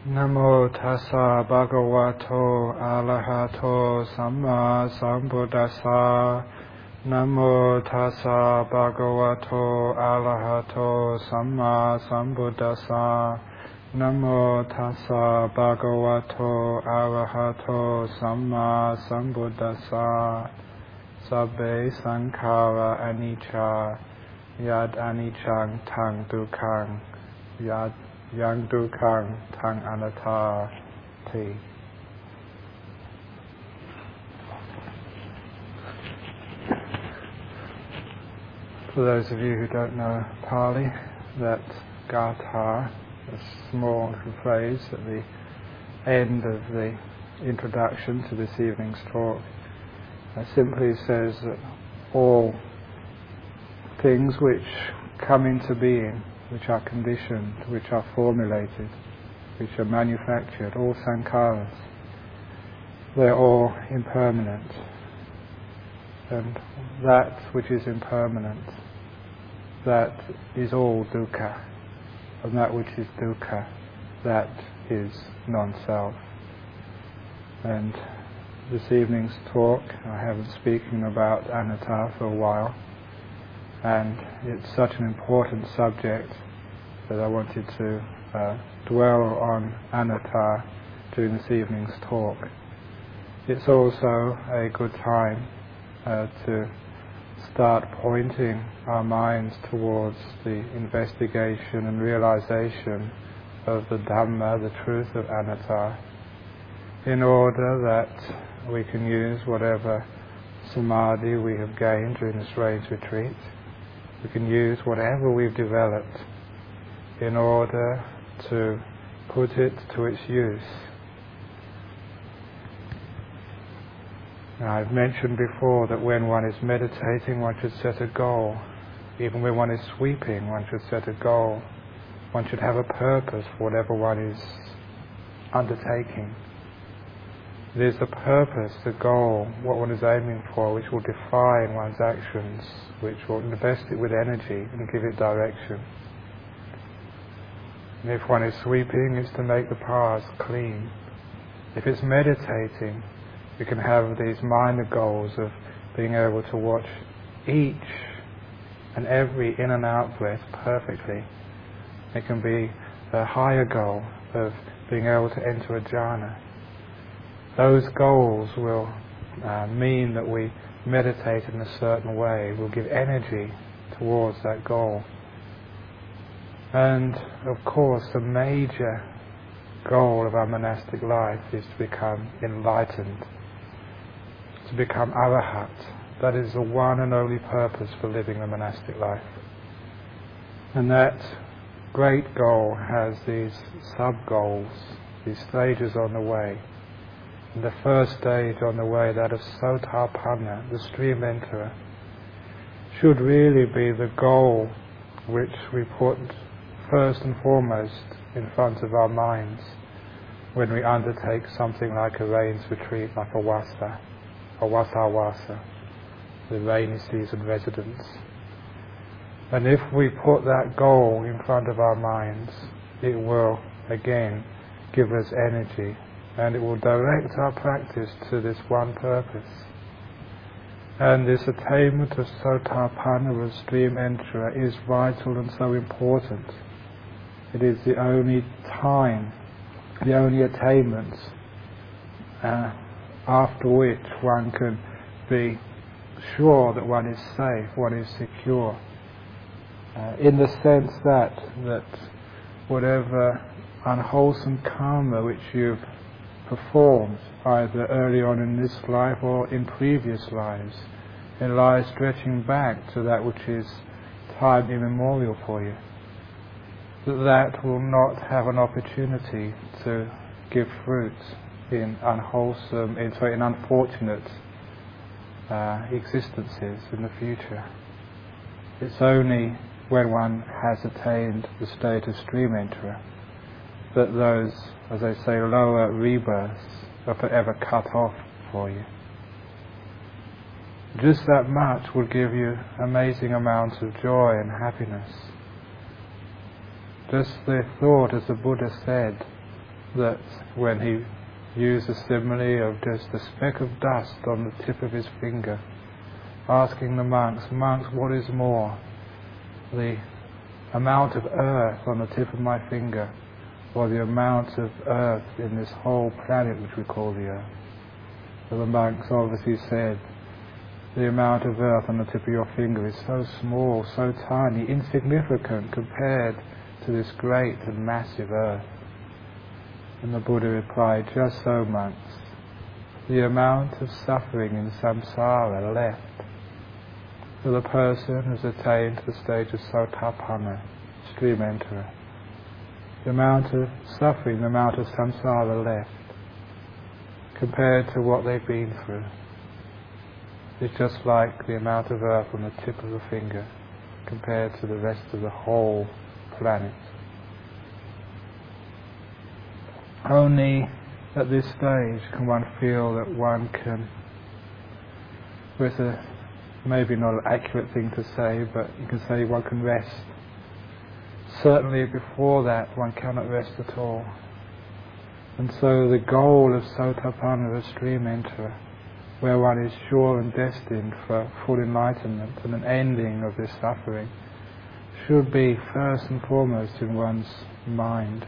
Namo tassa bhagavato arahato samma sambuddhassa. Namo tassa bhagavato arahato samma sambuddhassa. Namo tassa bhagavato arahato samma sambuddhassa. Sabbe sankhara anicca, yad aniccang tang dukkhang, yad yang dukkhang tang anatta ti. For those of you who don't know Pali, that gatha, a small phrase at the end of the introduction to this evening's talk, simply says that all things which come into being, which are conditioned, which are formulated, which are manufactured, all sankharas, they're all impermanent. And that which is impermanent, that is all dukkha. And that which is dukkha, that is non-self. And this evening's talk, I haven't spoken about anatta for a while, and it's such an important subject that I wanted to dwell on anatta during this evening's talk. It's also a good time to start pointing our minds towards the investigation and realization of the Dhamma, the truth of anatta, in order that we can use whatever samadhi we have gained during this rains retreat. We can use whatever we've developed in order to put it to its use. Now, I've mentioned before that when one is meditating, one should set a goal. Even when one is sweeping, one should set a goal. One should have a purpose for whatever one is undertaking. It is the purpose, the goal, what one is aiming for, which will define one's actions, which will invest it with energy and give it direction. And if one is sweeping, it's to make the paths clean. If it's meditating, we can have these minor goals of being able to watch each and every in and out breath perfectly. It can be a higher goal of being able to enter a jhana. Those goals will mean that we meditate in a certain way, will give energy towards that goal. And of course the major goal of our monastic life is to become enlightened, to become arahat. That is the one and only purpose for living the monastic life. And that great goal has these sub-goals, these stages on the way. And the first stage on the way, that of Sotapanna, the stream enterer, should really be the goal which we put first and foremost in front of our minds when we undertake something like a rains retreat, like a wasa, the rainy season residence. And if we put that goal in front of our minds, it will again give us energy, and it will direct our practice to this one purpose. And this attainment of Sotapanna, of stream enterer, is vital and so important. It is the only time, the only attainment after which one can be sure that one is safe, one is secure. In the sense that whatever unwholesome karma which you've performed, either early on in this life or in previous lives, it lies stretching back to that which is time immemorial for you, that will not have an opportunity to give fruit in unfortunate existences in the future. It's only when one has attained the state of stream enterer that those, as I say, lower rebirths are forever cut off for you. Just that much will give you amazing amounts of joy and happiness. Just the thought, as the Buddha said, that when he used the simile of just a speck of dust on the tip of his finger, asking the monks, what is more, the amount of earth on the tip of my finger, or the amount of earth in this whole planet which we call the earth? So the monks obviously said, the amount of earth on the tip of your finger is so small, so tiny, insignificant compared to this great and massive earth. And the Buddha replied, just so, monks, the amount of suffering in samsara left for the person who has attained to the stage of Sotapanna, stream enterer. The amount of suffering, the amount of samsara left, compared to what they've been through, is just like the amount of earth on the tip of the finger compared to the rest of the whole planet. Only at this stage can one feel that one can, with a maybe not an accurate thing to say, but you can say one can rest. Certainly before that one cannot rest at all. And so the goal of Sotapanna, the stream enterer, where one is sure and destined for full enlightenment and an ending of this suffering, should be first and foremost in one's mind.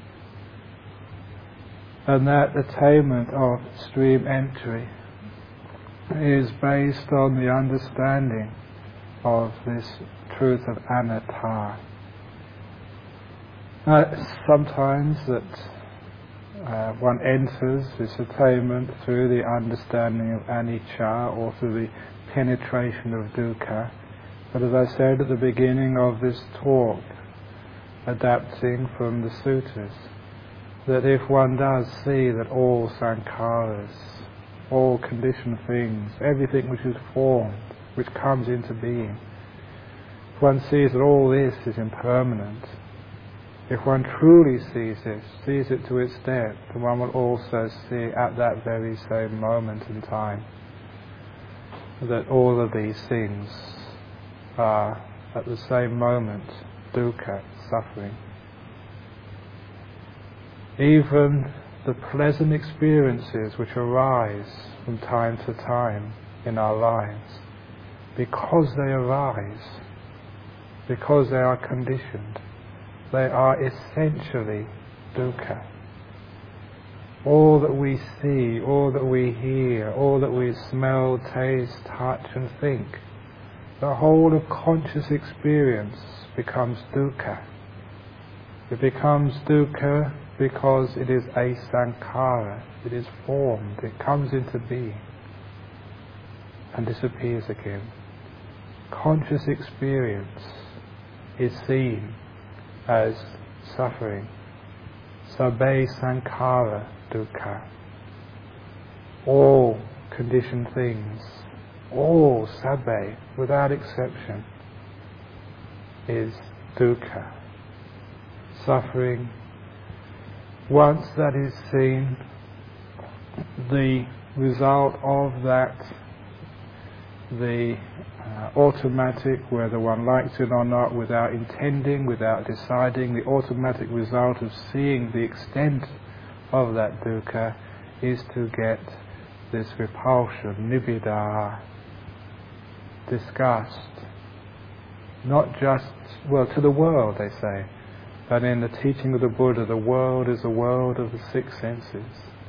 And that attainment of stream entry is based on the understanding of this truth of anatta. Sometimes that one enters this attainment through the understanding of anicca or through the penetration of dukkha. But as I said at the beginning of this talk, adapting from the sutras, that if one does see that all sankharas, all conditioned things, everything which is formed, which comes into being, if one sees that all this is impermanent, if one truly sees it to its depth, then one will also see at that very same moment in time that all of these things are at the same moment dukkha, suffering. Even the pleasant experiences which arise from time to time in our lives, because they arise, because they are conditioned, they are essentially dukkha. All that we see, all that we hear, all that we smell, taste, touch and think, the whole of conscious experience becomes dukkha. It becomes dukkha because it is a sankhara, it is formed, it comes into being and disappears again. Conscious experience is seen as suffering. Sabbe sankhara dukkha. All conditioned things, all sabbe, without exception, is dukkha, suffering. Once that is seen, the result of that, the automatic, whether one likes it or not, without intending, without deciding, the automatic result of seeing the extent of that dukkha is to get this repulsion, nibbida, disgust. Not just, to the world, they say, but in the teaching of the Buddha, the world is a world of the six senses.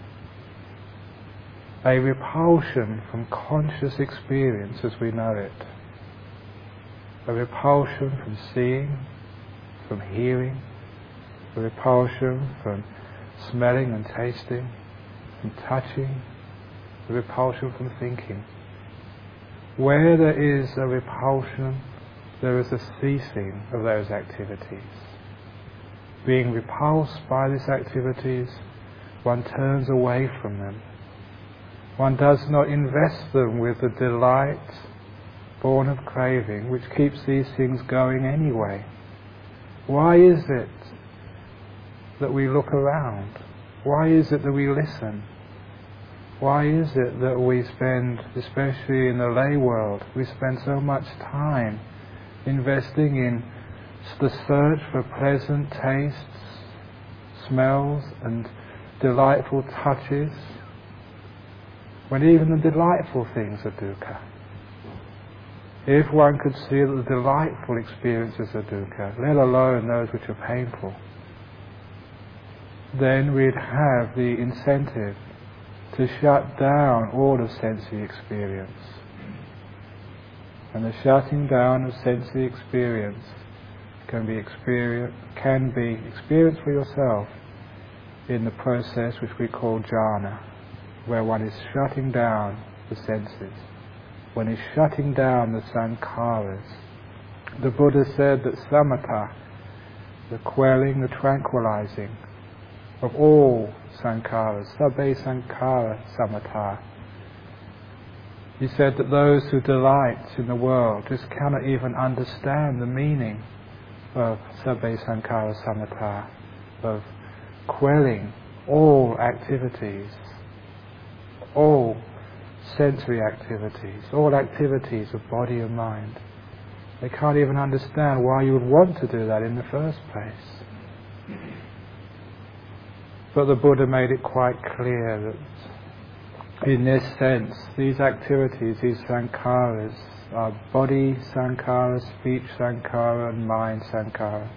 A repulsion from conscious experience as we know it. A repulsion from seeing, from hearing, a repulsion from smelling and tasting, from touching, a repulsion from thinking. Where there is a repulsion, there is a ceasing of those activities. Being repulsed by these activities, one turns away from them. One does not invest them with the delight born of craving, which keeps these things going anyway. Why is it that we look around? Why is it that we listen? Why is it that we spend, especially in the lay world, we spend so much time investing in the search for pleasant tastes, smells and delightful touches, when even the delightful things are dukkha. If one could see that the delightful experiences are dukkha, let alone those which are painful, then we'd have the incentive to shut down all of sensory experience. And the shutting down of sensory experience can be experienced for yourself in the process which we call jhana, where one is shutting down the senses, one is shutting down the sankharas. The Buddha said that samatha, the quelling, the tranquilizing of all sankharas, sabbe sankhara samatha. He said that those who delight in the world just cannot even understand the meaning of sabbe sankhara samatha, of quelling all activities, all sensory activities, all activities of body and mind. They can't even understand why you would want to do that in the first place. But the Buddha made it quite clear that in this sense, these activities, these sankharas, are body sankhara, speech sankhara and mind sankhara.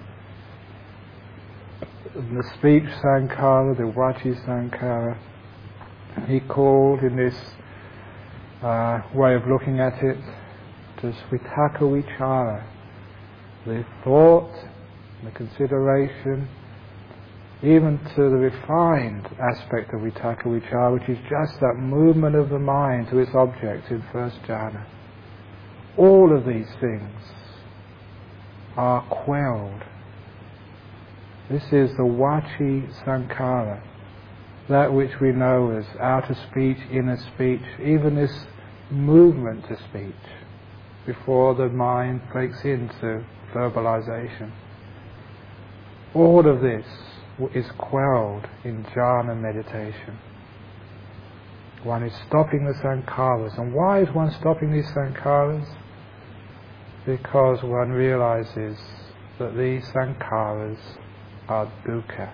The speech sankhara, the vaci sankhara, he called in this way of looking at it to vitaka vichara, the thought, the consideration, even to the refined aspect of vitaka vichara, which is just that movement of the mind to its object in first jhana. All of these things are quelled. This is the vaci sankhara, that which we know as outer speech, inner speech, even this movement to speech before the mind breaks into verbalization. All of this is quelled in jhana meditation. One is stopping the sankharas. And why is one stopping these sankharas? Because one realizes that these sankharas are dukkha.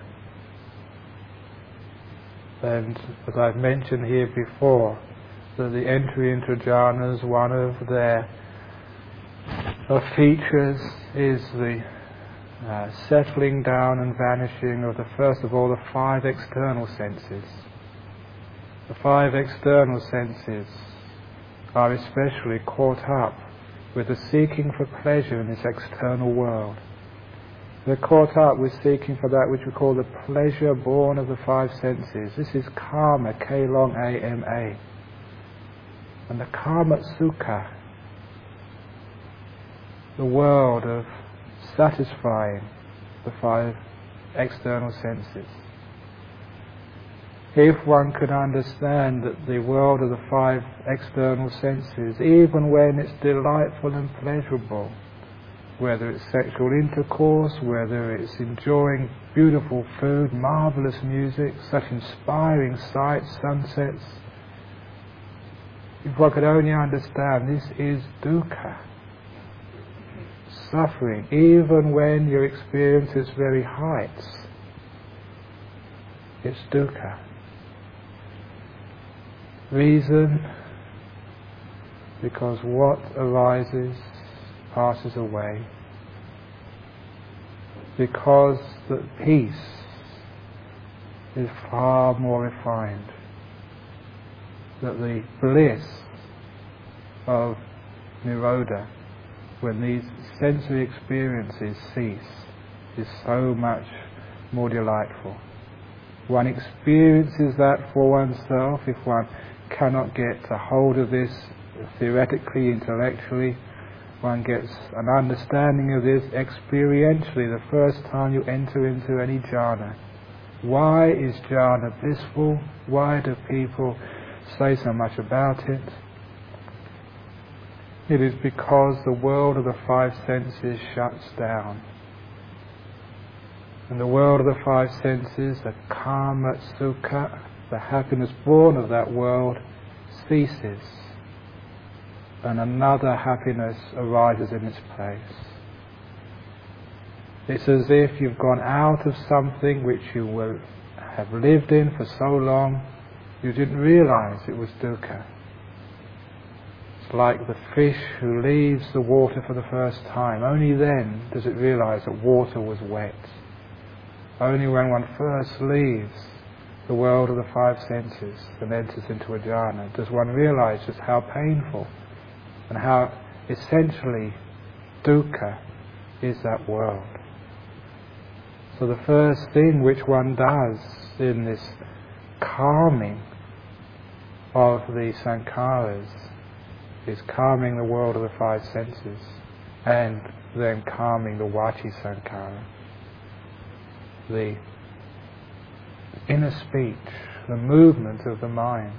And as I've mentioned here before, that the entry into jhanas, one of their features is the settling down and vanishing of first of all the five external senses. The five external senses are especially caught up with the seeking for pleasure in this external world. They're caught up with seeking for that which we call the pleasure born of the five senses. This is kama, K-long A-M-A. And the kama sukha, the world of satisfying the five external senses. If one could understand that the world of the five external senses, even when it's delightful and pleasurable, whether it's sexual intercourse, whether it's enjoying beautiful food, marvelous music, such inspiring sights, sunsets, if one could only understand this is dukkha, suffering, even when you experience its very heights, it's dukkha. Reason, because what arises passes away, because the peace is far more refined, that the bliss of Nirodha, when these sensory experiences cease, is so much more delightful. One experiences that for oneself. If one cannot get a hold of this theoretically, intellectually, one gets an understanding of this experientially the first time you enter into any jhana. Why is jhana blissful? Why do people say so much about it? It is because the world of the five senses shuts down. And the world of the five senses, the kama sukha, the happiness born of that world, ceases. And another happiness arises in its place. It's as if you've gone out of something which you will have lived in for so long, you didn't realize it was dukkha. It's like the fish who leaves the water for the first time. Only then does it realize that water was wet. Only when one first leaves the world of the five senses and enters into a jhana does one realize just how painful and how essentially dukkha is that world. So the first thing which one does in this calming of the sankharas is calming the world of the five senses and then calming the vaci sankhara, the inner speech, the movement of the mind.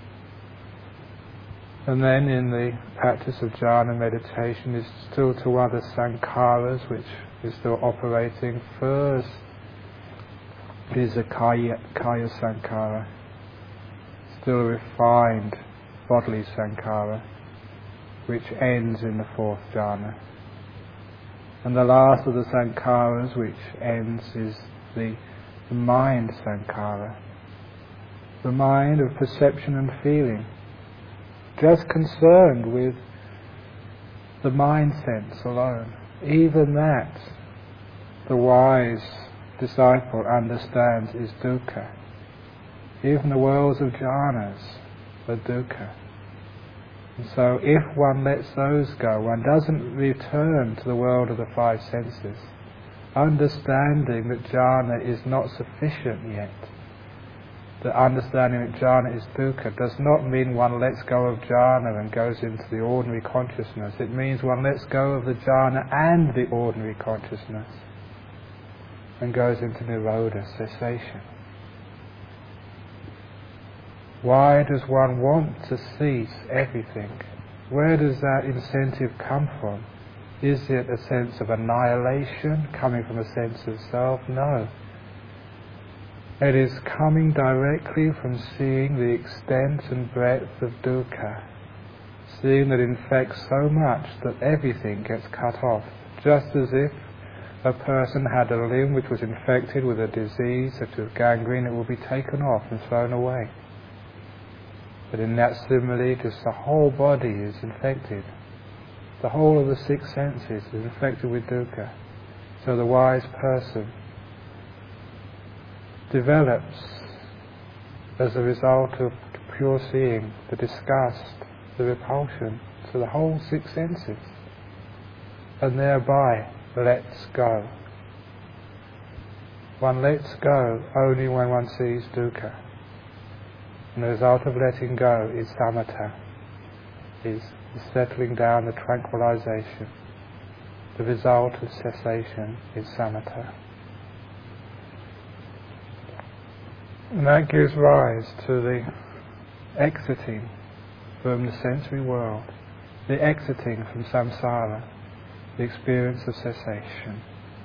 And then in the practice of jhana meditation is still two other sankharas which is still operating. First is a kaya sankhara, still a refined bodily sankhara, which ends in the fourth jhana. And the last of the sankharas which ends is the mind sankhara, the mind of perception and feeling, just concerned with the mind sense alone. Even that, the wise disciple understands is dukkha. Even the worlds of jhanas are dukkha. And so if one lets those go, one doesn't return to the world of the five senses, understanding that jhana is not sufficient yet. The understanding that jhana is dukkha does not mean one lets go of jhana and goes into the ordinary consciousness. It means one lets go of the jhana and the ordinary consciousness and goes into nirodha, cessation. Why does one want to cease everything? Where does that incentive come from? Is it a sense of annihilation coming from a sense of self? No. It is coming directly from seeing the extent and breadth of dukkha, seeing that it infects so much that everything gets cut off, just as if a person had a limb which was infected with a disease such as gangrene, it will be taken off and thrown away. But in that simile, just the whole body is infected. The whole of the six senses is infected with dukkha. So the wise person develops, as a result of pure seeing, the disgust, the repulsion to the whole six senses, and thereby lets go. One lets go only when one sees dukkha. And the result of letting go is samatha, is the settling down, the tranquilization. The result of cessation is samatha. And that gives rise to the exiting from the sensory world, the exiting from samsara, the experience of cessation.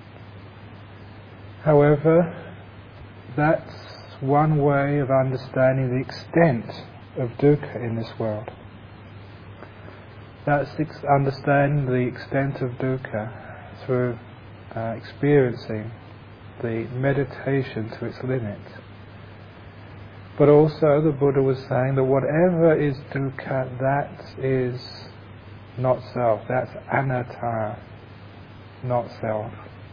However, that's one way of understanding the extent of dukkha in this world. That's understanding the extent of dukkha through experiencing the meditation to its limit. But also the Buddha was saying that whatever is dukkha, that is not self, that's anatta, not self.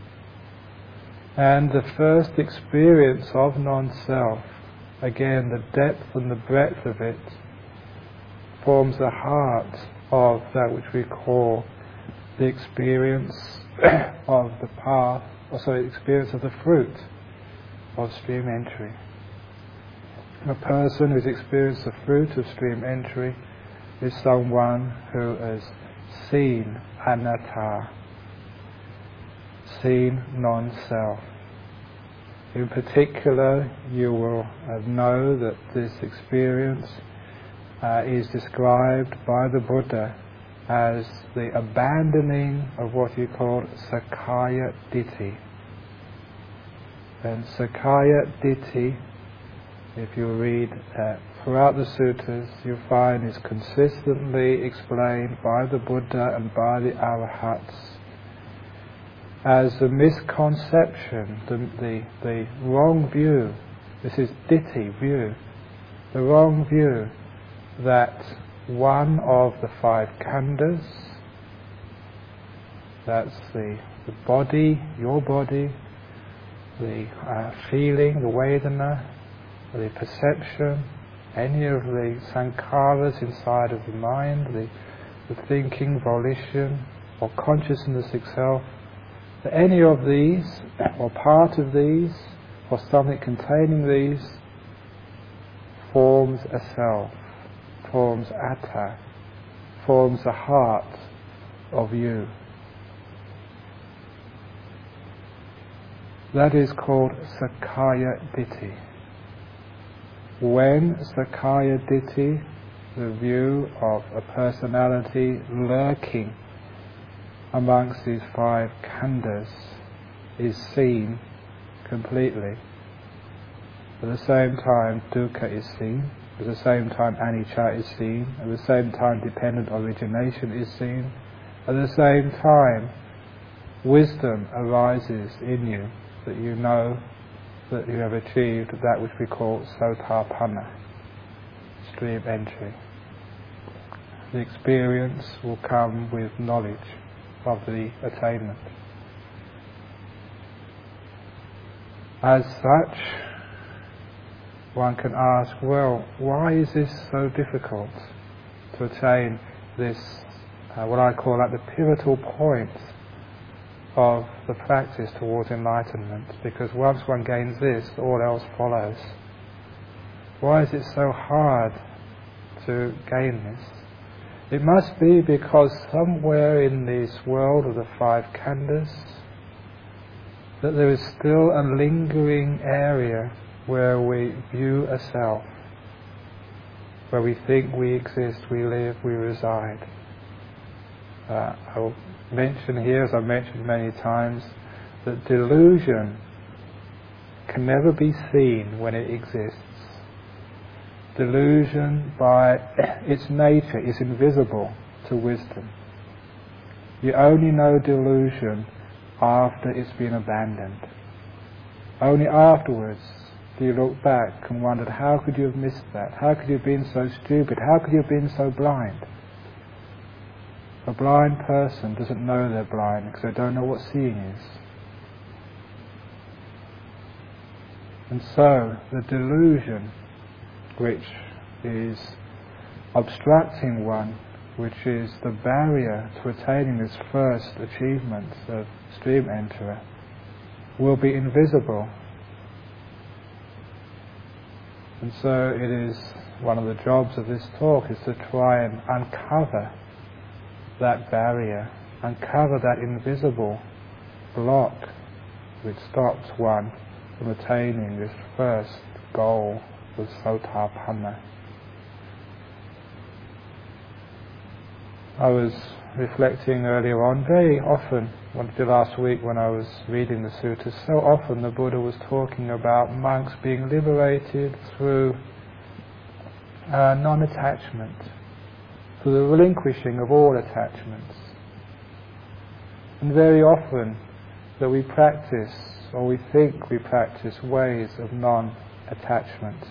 And the first experience of non-self, again the depth and the breadth of it, forms the heart of that which we call the experience of the path, the experience of the fruit of stream entry. A person who's experienced the fruit of stream entry is someone who has seen anatta, seen non-self. In particular, you will know that this experience is described by the Buddha as the abandoning of what he called Sakkaya Ditthi. And Sakkaya Ditthi, if you read throughout the suttas, you find is consistently explained by the Buddha and by the Arahats as the misconception, the wrong view. This is ditthi view, the wrong view that one of the five khandhas, that's the body, your body, the feeling, the vedana, the perception, any of the sankharas inside of the mind, the thinking, volition, or consciousness itself, that any of these, or part of these, or something containing these, forms a self, forms atta, forms the heart of you. That is called Sakkaya Ditthi. When Sakkaya Ditthi, the view of a personality lurking amongst these five khandhas, is seen completely, at the same time dukkha is seen, at the same time anicca is seen, at the same time dependent origination is seen, at the same time wisdom arises in you, that you know that you have achieved that which we call sotapanna, stream entry. The experience will come with knowledge of the attainment. As such, one can ask, well, why is this so difficult to attain this, what I call at the pivotal point of the practice towards enlightenment? Because once one gains this, all else follows. Why is it so hard to gain this? It must be because somewhere in this world of the five khandhas, that there is still a lingering area where we view a self, where we think we exist, we live, we reside. I'll mention here, as I've mentioned many times, that delusion can never be seen when it exists. Delusion, by its nature, is invisible to wisdom. You only know delusion after it's been abandoned. Only afterwards do you look back and wonder, how could you have missed that? How could you have been so stupid? How could you have been so blind? A blind person doesn't know they're blind because they don't know what seeing is. And so the delusion which is obstructing one, which is the barrier to attaining this first achievement of stream enterer, will be invisible. And so it is one of the jobs of this talk is to try and uncover that barrier, uncover that invisible block which stops one from attaining this first goal with sotapanna. I was reflecting earlier on, very often, last week when I was reading the suttas, so often the Buddha was talking about monks being liberated through non-attachment, through the relinquishing of all attachments. And very often that we practice, or we think we practice, ways of non-attachment.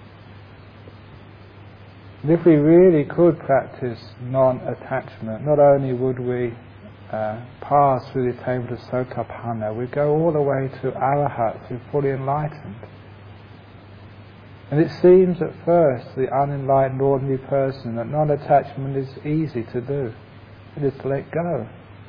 And if we really could practice non-attachment, not only would we pass through the attainment of sotapanna, we'd go all the way to arahat, to fully enlightened. And it seems at first, the unenlightened ordinary person, that non-attachment is easy to do. It is to let go.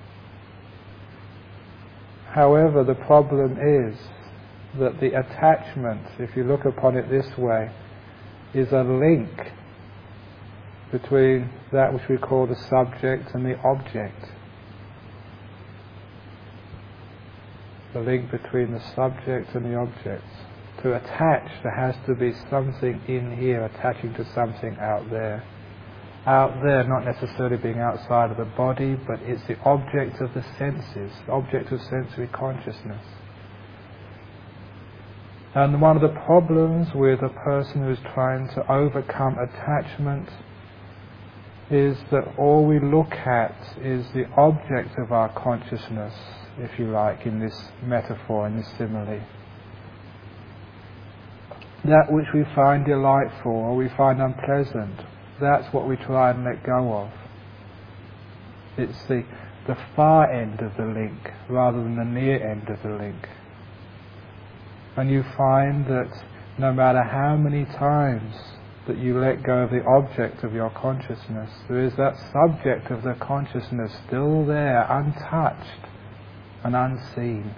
However, the problem is that the attachment, if you look upon it this way, is a link between that which we call the subject and the object. The link between the subject and the object. To attach, there has to be something in here attaching to something out there. Out there not necessarily being outside of the body, but it's the object of the senses, the object of sensory consciousness. And one of the problems with a person who is trying to overcome attachment is that all we look at is the object of our consciousness, if you like, in this metaphor, in this simile. That which we find delightful or we find unpleasant, that's what we try and let go of. It's the far end of the link rather than the near end of the link. And you find that no matter how many times that you let go of the object of your consciousness, there is that subject of the consciousness still there, untouched and unseen.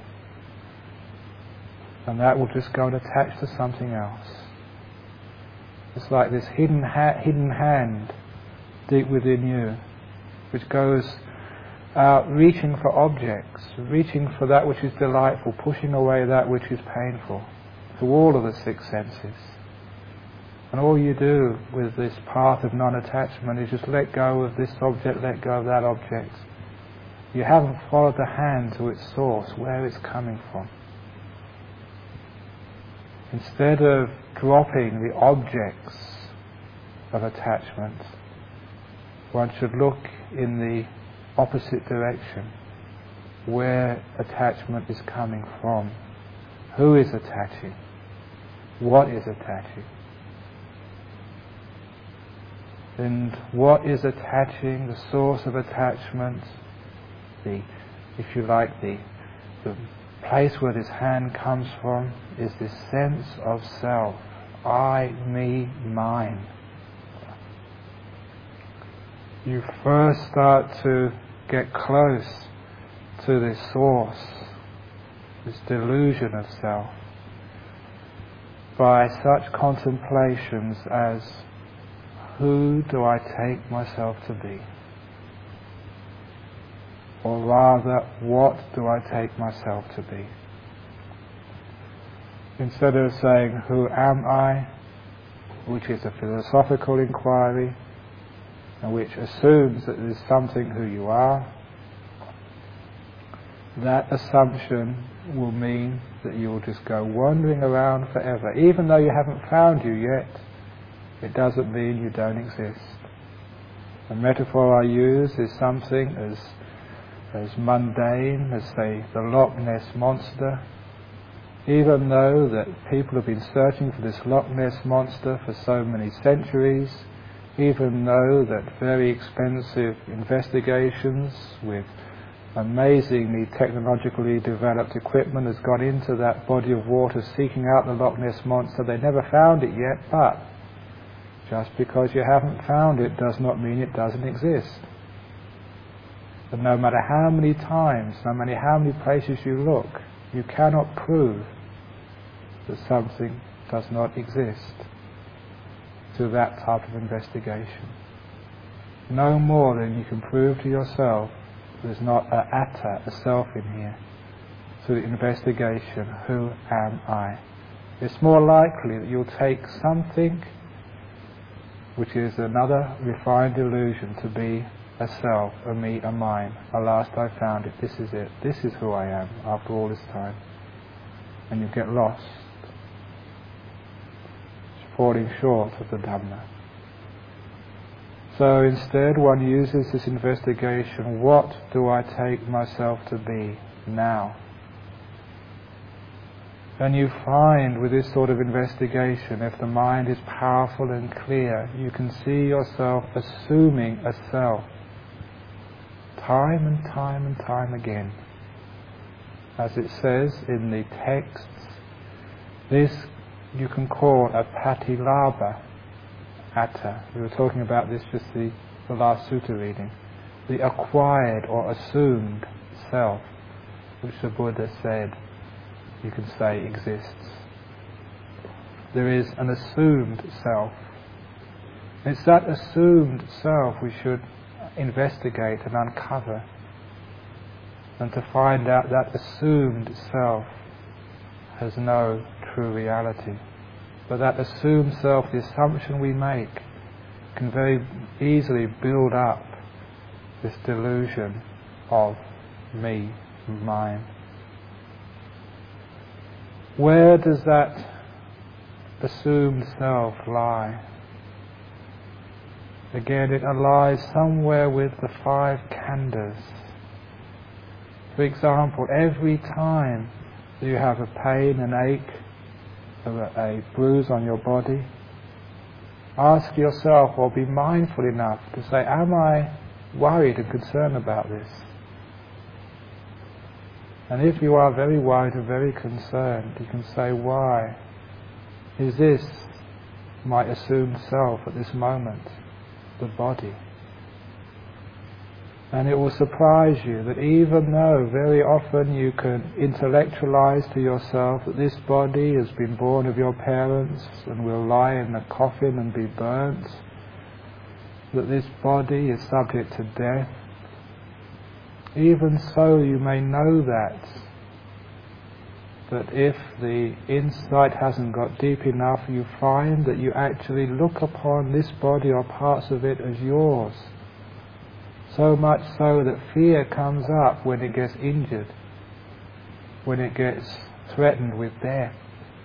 And that will just go and attach to something else. It's like this hidden hand deep within you, which goes out reaching for objects, reaching for that which is delightful, pushing away that which is painful, through all of the six senses. And all you do with this path of non-attachment is just let go of this object, let go of that object. You haven't followed the hand to its source, where it's coming from. Instead of dropping the objects of attachment, one should look in the opposite direction, where attachment is coming from. Who is attaching? What is attaching? And what is attaching, the source of attachment, if you like, the place where this hand comes from, is this sense of self. I, me, mine. You first start to get close to this source, this delusion of self, by such contemplations as, who do I take myself to be? Or rather, what do I take myself to be? Instead of saying, who am I, which is a philosophical inquiry, and which assumes that there's something who you are, that assumption will mean that you will just go wandering around forever. Even though you haven't found you yet, it doesn't mean you don't exist. The metaphor I use is something as mundane as, say, the Loch Ness Monster. Even though that people have been searching for this Loch Ness Monster for so many centuries, even though that very expensive investigations with amazingly technologically developed equipment has gone into that body of water seeking out the Loch Ness Monster, they never found it yet, but just because you haven't found it does not mean it doesn't exist. And no matter how many times, no matter how many places you look, you cannot prove that something does not exist through that type of investigation. No more than you can prove to yourself there's not an atta, a self in here, through the investigation, who am I? It's more likely that you'll take something which is another refined illusion to be a self, a me, a mine. At last I found it, this is it, this is who I am after all this time. And you get lost, falling short of the Dhamma. So instead one uses this investigation, what do I take myself to be now? And you find with this sort of investigation, if the mind is powerful and clear, you can see yourself assuming a self time and time and time again. As it says in the texts, this you can call a patilabha atta. We were talking about this just the last sutta reading. The acquired or assumed self, which the Buddha said, you can say exists. There is an assumed self. It's that assumed self we should investigate and uncover, and to find out that assumed self has no true reality. But that assumed self, the assumption we make, can very easily build up this delusion of me, mine. Where does that assumed self lie? Again, it lies somewhere with the 5 khandhas. For example, every time you have a pain, an ache, or a bruise on your body, ask yourself, or be mindful enough to say, am I worried and concerned about this? And if you are very worried and very concerned, you can say, why? Is this my assumed self at this moment, the body? And it will surprise you that even though very often you can intellectualize to yourself that this body has been born of your parents and will lie in a coffin and be burnt, that this body is subject to death, even so you may know that if the insight hasn't got deep enough, you find that you actually look upon this body or parts of it as yours. So much so that fear comes up when it gets injured, when it gets threatened with death.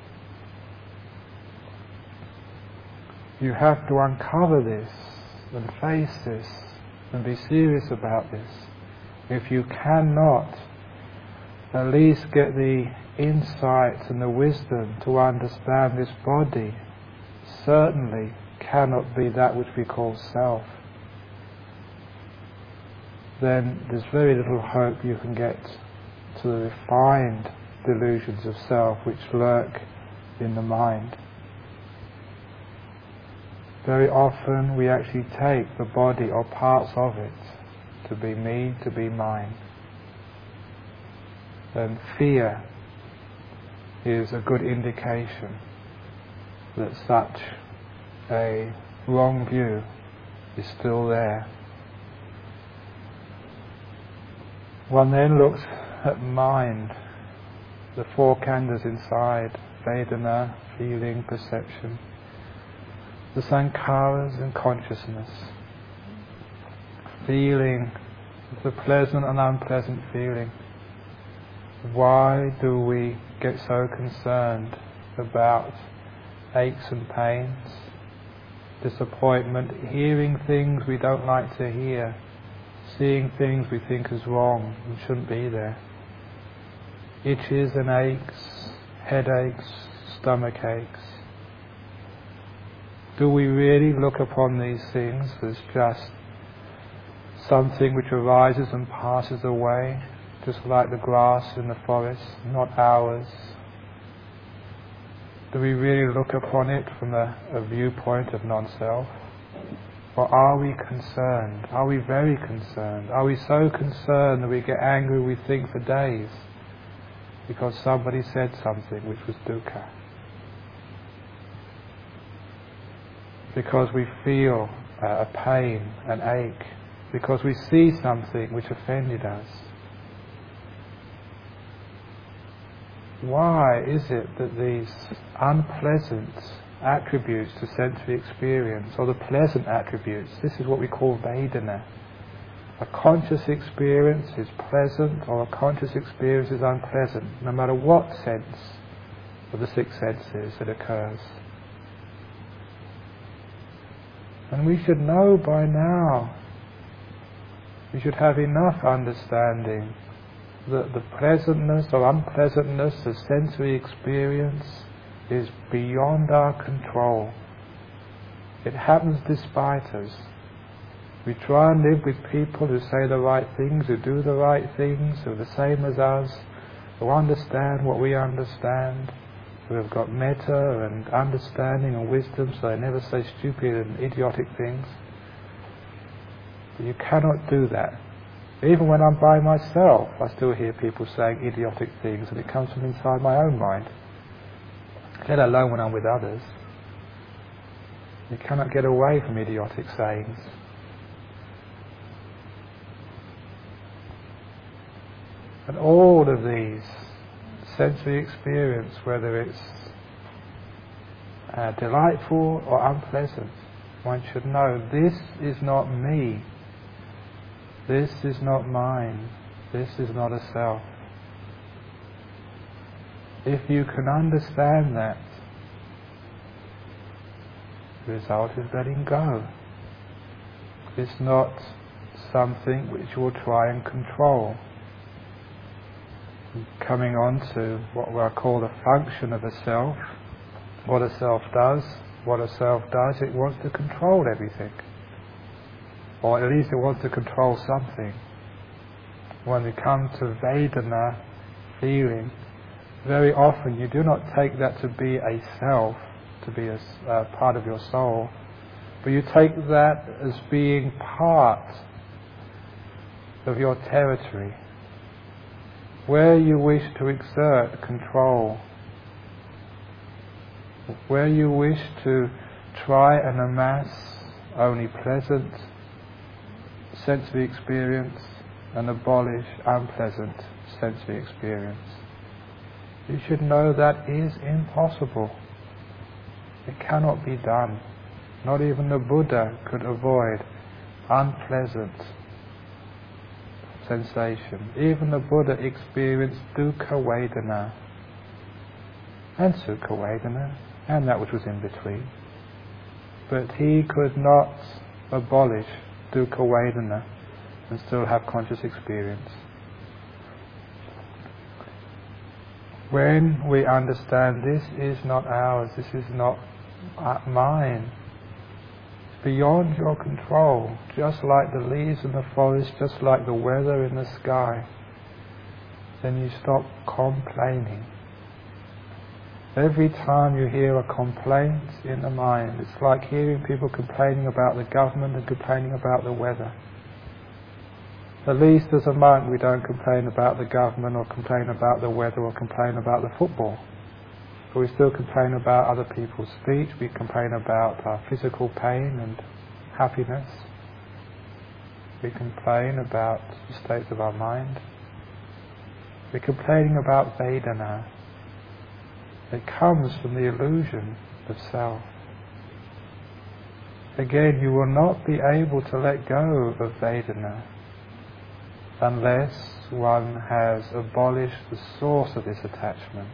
You have to uncover this and face this and be serious about this. If you cannot at least get the insight and the wisdom to understand this body, certainly cannot be that which we call self, then there's very little hope you can get to the refined delusions of self which lurk in the mind. Very often we actually take the body or parts of it to be me, to be mine. And fear is a good indication that such a wrong view is still there. One then looks at mind, the 4 khandhas inside, Vedana, feeling, perception, the sankharas and consciousness, feeling, the pleasant and unpleasant feeling. Why do we get so concerned about aches and pains, disappointment, hearing things we don't like to hear, seeing things we think is wrong and shouldn't be there, itches and aches, headaches, stomach aches? Do we really look upon these things as just something which arises and passes away, just like the grass in the forest, not ours? Do we really look upon it from a viewpoint of non-self? Or are we concerned? Are we very concerned? Are we so concerned that we get angry, we think for days, because somebody said something which was dukkha? Because we feel a pain, an ache, because we see something which offended us. Why is it that these unpleasant attributes to sensory experience, or the pleasant attributes, this is what we call Vedana. A conscious experience is pleasant, or a conscious experience is unpleasant, no matter what sense of the 6 senses it occurs. And we should know by now, we should have enough understanding that the pleasantness or unpleasantness of sensory experience is beyond our control. It happens despite us. We try and live with people who say the right things, who do the right things, who are the same as us, who understand what we understand, who have got metta and understanding and wisdom, so they never say stupid and idiotic things. But you cannot do that. Even when I'm by myself, I still hear people saying idiotic things, and it comes from inside my own mind, let alone when I'm with others. You cannot get away from idiotic sayings. And all of these sensory experience, whether it's delightful or unpleasant, one should know this is not me, this is not mine, this is not a self. If you can understand that, the result is letting go. is not something which you will try and control. Coming on to what I call the function of a self, what a self does, it wants to control everything. Or at least it wants to control something. When we come to Vedana, feeling, very often you do not take that to be a self, to be a part of your soul, but you take that as being part of your territory, where you wish to exert control, where you wish to try and amass only pleasant sensory experience and abolish unpleasant sensory experience. You should know that is impossible. It cannot be done. Not even the Buddha could avoid unpleasant sensation. Even the Buddha experienced dukkha vedana and sukha vedana and that which was in between. But he could not abolish dukkha vedana and still have conscious experience. When we understand this is not ours, this is not mine, beyond your control, just like the leaves in the forest, just like the weather in the sky, then you stop complaining. Every time you hear a complaint in the mind, it's like hearing people complaining about the government and complaining about the weather. At least as a monk we don't complain about the government or complain about the weather or complain about the football. But we still complain about other people's speech, we complain about our physical pain and happiness. We complain about the states of our mind. We're complaining about Vedana. It comes from the illusion of self. Again, you will not be able to let go of Vedana unless one has abolished the source of this attachment.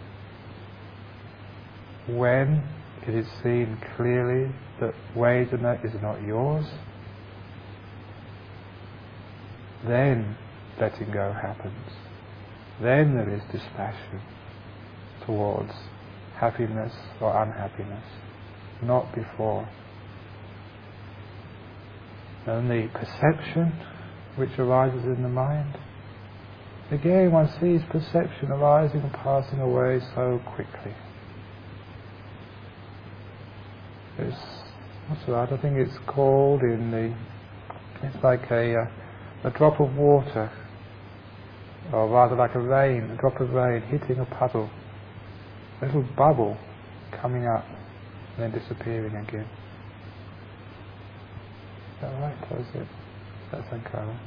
When it is seen clearly that Vedana is not yours, then letting go happens. Then there is dispassion towards happiness or unhappiness, not before. And the perception which arises in the mind, again one sees perception arising and passing away so quickly. I think it's called it's like a drop of water, or rather like a drop of rain hitting a puddle, a little bubble coming up and then disappearing again. Is that right? Or is it? That's Sankhara.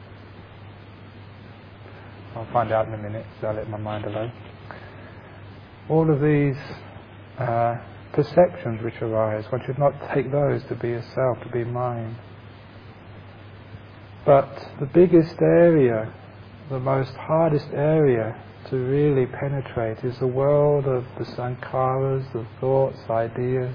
I'll find out in a minute, so I'll let my mind alone. All of these perceptions which arise, one should not take those to be a self, to be mine. But the biggest area, the most hardest area to really penetrate is the world of the sankharas, the thoughts, ideas,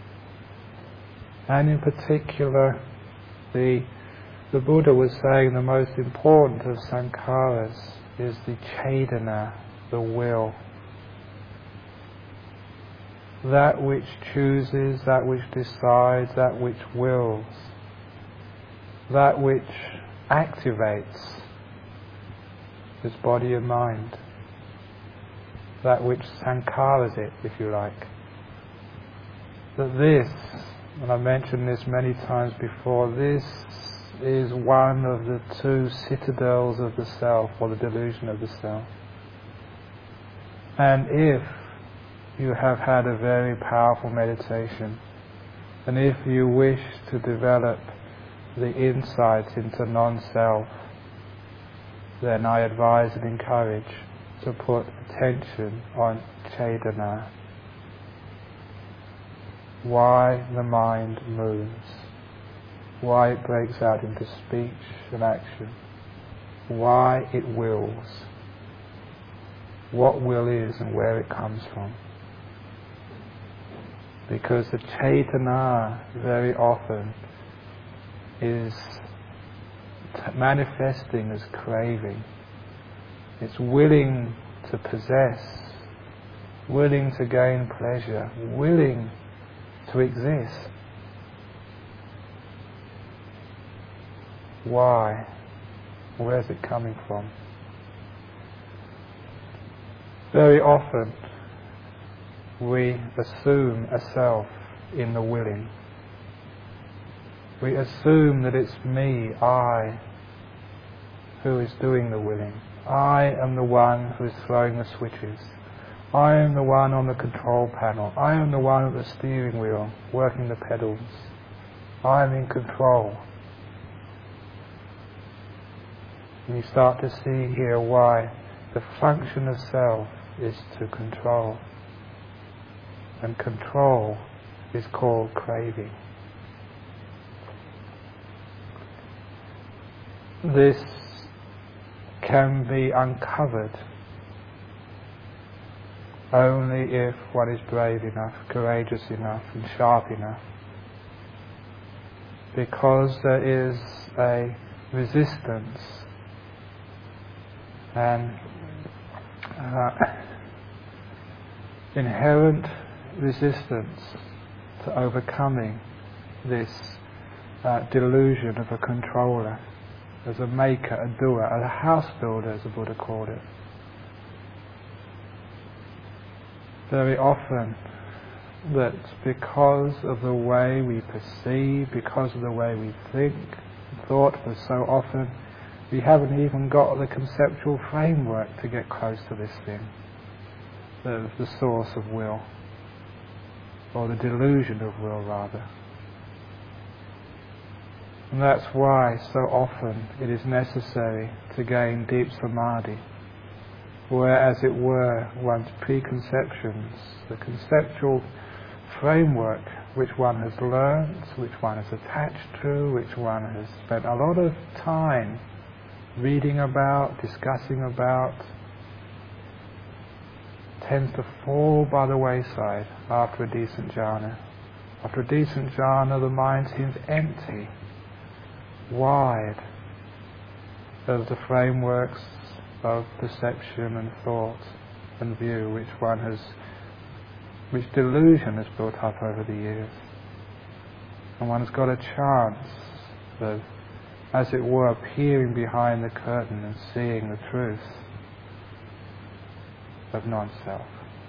and in particular the Buddha was saying the most important of sankharas is the cetana, the will. That which chooses, that which decides, that which wills, that which activates this body and mind, that which sankharas it, if you like. That this, and I've mentioned this many times before, this is one of the two citadels of the self, or the delusion of the self. And if you have had a very powerful meditation, and if you wish to develop the insight into non-self, then I advise and encourage to put attention on cetana. Why the mind moves, why it breaks out into speech and action, why it wills, what will is and where it comes from. Because the cetana very often is manifesting as craving. It's willing to possess, willing to gain pleasure, willing to exist. Why? Where's it coming from? Very often we assume a self in the willing. We assume that it's me, I, who is doing the willing. I am the one who is throwing the switches. I am the one on the control panel. I am the one at the steering wheel, working the pedals. I am in control. And you start to see here why the function of self is to control. And control is called craving. This can be uncovered only if one is brave enough, courageous enough, and sharp enough. Because there is a resistance and inherent resistance to overcoming this delusion of a controller, as a maker, a doer, a house builder, as the Buddha called it. Very often, that because of the way we perceive, because of the way we think, thought for so often, we haven't even got the conceptual framework to get close to this thing, the source of will, or the delusion of will rather. And that's why so often it is necessary to gain deep samadhi, where, as it were, one's preconceptions, the conceptual framework which one has learnt, which one is attached to, which one has spent a lot of time reading about, discussing about, tends to fall by the wayside after a decent jhana. After a decent jhana, the mind seems empty, wide of the frameworks of perception and thought and view which delusion has built up over the years. And one has got a chance of, as it were, peering behind the curtain and seeing the truth of non-self.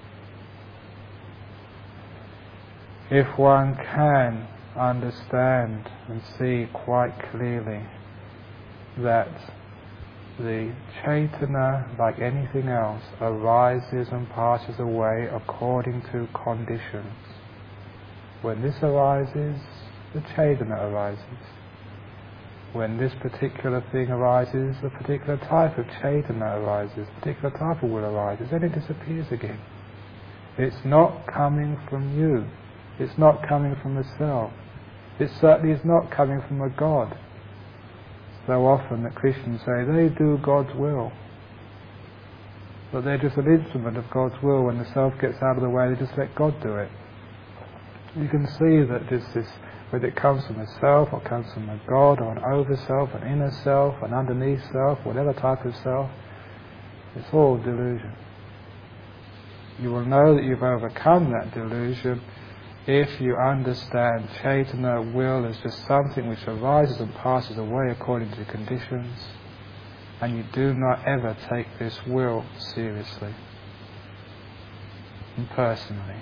If one can understand and see quite clearly that the Chaitana, like anything else, arises and passes away according to conditions. When this arises, the Chaitana arises. When this particular thing arises, a particular type of Chaitana arises, a particular type of will arises, then it disappears again. It's not coming from you. It's not coming from the self. It certainly is not coming from a God. So often that Christians say they do God's will, but they're just an instrument of God's will. When the self gets out of the way, they just let God do it. You can see that this, whether it comes from a self or comes from a God or an over-self, an inner self, an underneath self, whatever type of self, it's all delusion. You will know that you've overcome that delusion if you understand Chaitana, will, as just something which arises and passes away according to conditions, and you do not ever take this will seriously and personally.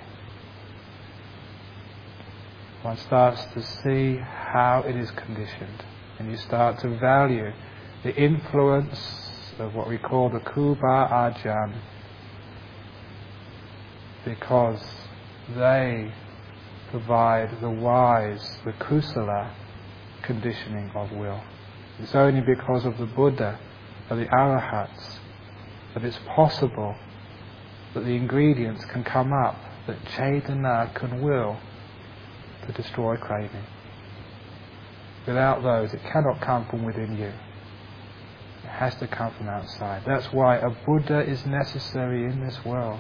One starts to see how it is conditioned, and you start to value the influence of what we call the Kuba Ajahn, because they provide the wise, the kusala conditioning of will. It's only because of the Buddha, of the Arahats, that it's possible that the ingredients can come up, that Chaitana can will to destroy craving. Without those, it cannot come from within you. It has to come from outside. That's why a Buddha is necessary in this world,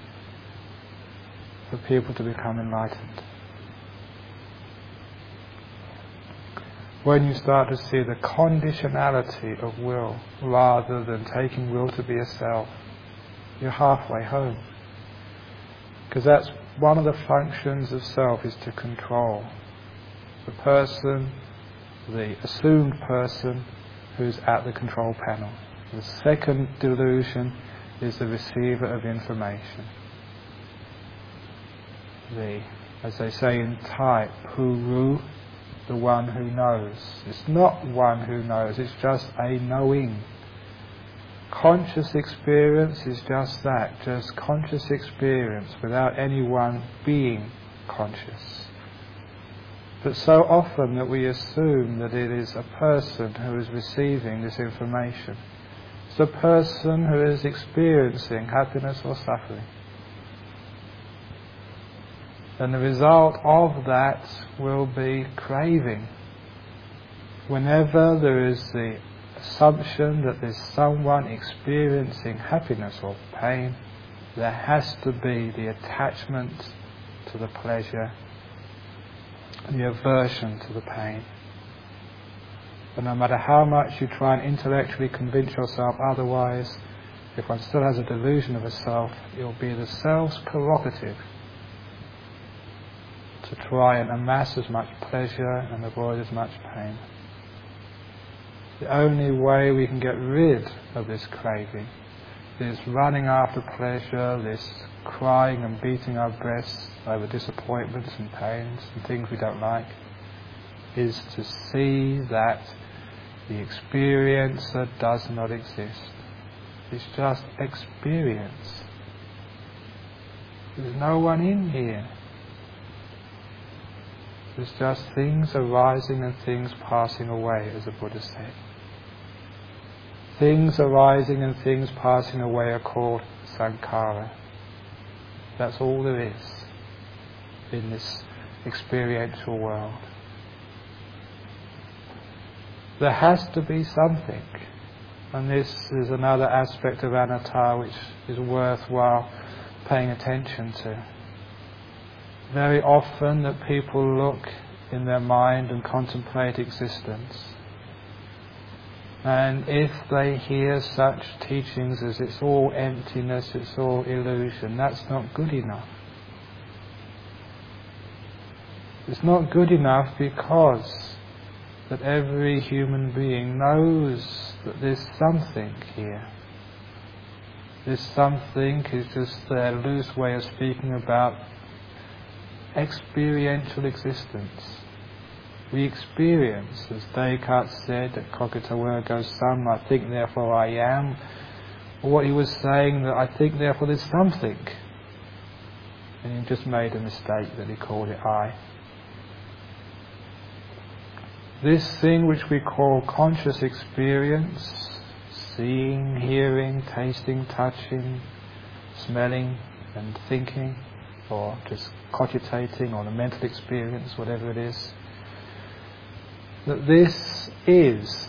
for people to become enlightened. when you start to see the conditionality of will rather than taking will to be a self, you're halfway home. Because that's one of the functions of self, is to control the person, the assumed person who's at the control panel. The second delusion is the receiver of information. As they say in Thai, Puru, the one who knows. It's not one who knows, it's just a knowing. Conscious experience is just that, just conscious experience without anyone being conscious. But so often that we assume that it is a person who is receiving this information. It's a person who is experiencing happiness or suffering. And the result of that will be craving. Whenever there is the assumption that there's someone experiencing happiness or pain, there has to be the attachment to the pleasure, the aversion to the pain. But no matter how much you try and intellectually convince yourself otherwise, if one still has a delusion of a self, it will be the self's prerogative to try and amass as much pleasure and avoid as much pain. The only way we can get rid of this craving, this running after pleasure, this crying and beating our breasts over disappointments and pains and things we don't like, is to see that the experiencer does not exist. It's just experience. There's no one in here. There's just things arising and things passing away, as the Buddha said. Things arising and things passing away are called sankhara. That's all there is in this experiential world. There has to be something, and this is another aspect of anatta which is worthwhile paying attention to. Very often that people look in their mind and contemplate existence. And if they hear such teachings as it's all emptiness, it's all illusion, that's not good enough. It's not good enough because that every human being knows that there's something here. This something is just their loose way of speaking about experiential existence. We experience, as Descartes said, that cogito ergo sum, I think therefore I am. Or what he was saying, that I think therefore there's something. And he just made a mistake that he called it I. This thing which we call conscious experience, seeing, hearing, tasting, touching, smelling and thinking, or just cogitating, or the mental experience, whatever it is, that this is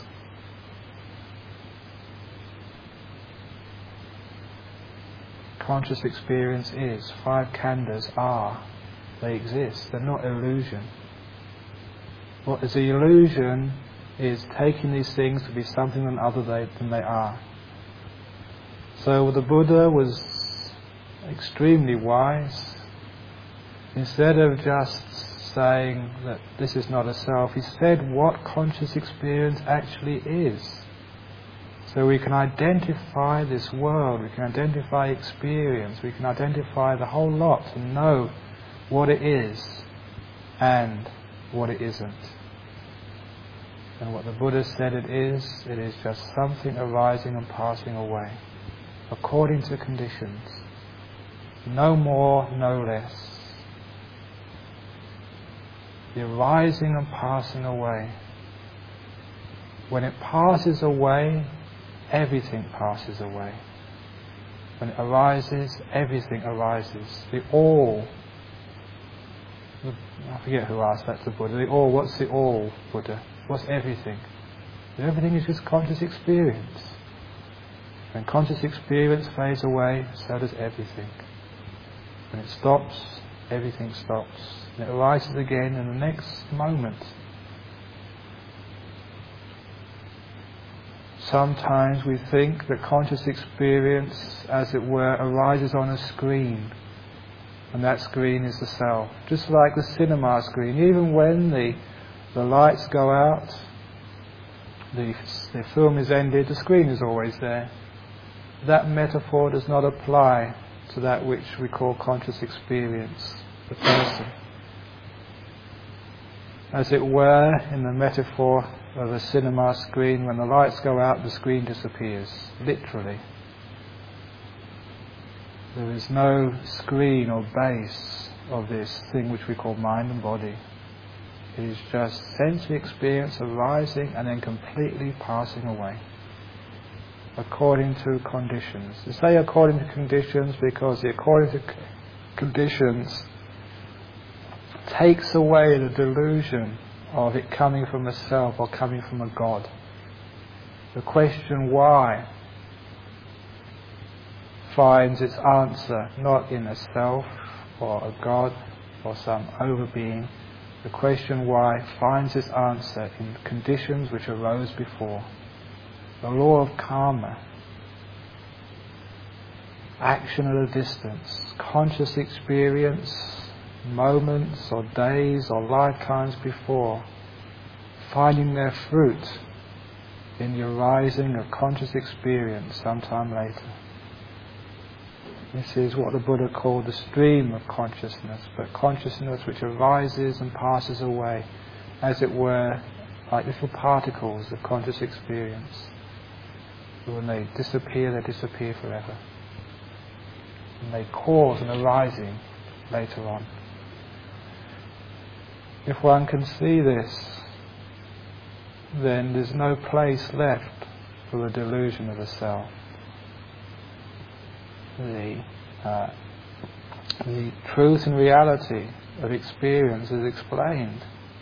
conscious experience is. Five khandhas are. They exist. They're not illusion. What is the illusion is taking these things to be something other than they are. So the Buddha was extremely wise. Instead of just saying that this is not a self, he said what conscious experience actually is. So we can identify this world, we can identify experience, we can identify the whole lot and know what it is and what it isn't. And what the Buddha said it is just something arising and passing away, according to conditions. No more, no less. The arising and passing away. When it passes away, everything passes away. When it arises, everything arises. The all. I forget who asked that to Buddha. The all, what's the all, Buddha? What's everything? Everything is just conscious experience. When conscious experience fades away, so does everything. When it stops, everything stops. And it arises again in the next moment. sometimes we think that conscious experience, as it were, arises on a screen, and that screen is the self. Just like the cinema screen, even when the lights go out, the film is ended, the screen is always there. That metaphor does not apply to that which we call conscious experience, the person. As it were, in the metaphor of a cinema screen, when the lights go out, the screen disappears, literally. There is no screen or base of this thing which we call mind and body. It is just sensory experience arising and then completely passing away, according to conditions. I say according to conditions because the according to conditions takes away the delusion of it coming from a self or coming from a God. The question why finds its answer not in a self or a God or some overbeing. The question why finds its answer in conditions which arose before. The law of karma, action at a distance, conscious experience, moments or days or lifetimes before, finding their fruit in the arising of conscious experience sometime later. This is what the Buddha called the stream of consciousness, but consciousness which arises and passes away, as it were, like little particles of conscious experience. When they disappear forever. And they cause an arising later on. If one can see this, then there's no place left for the delusion of the self. The truth and reality of experience is explained,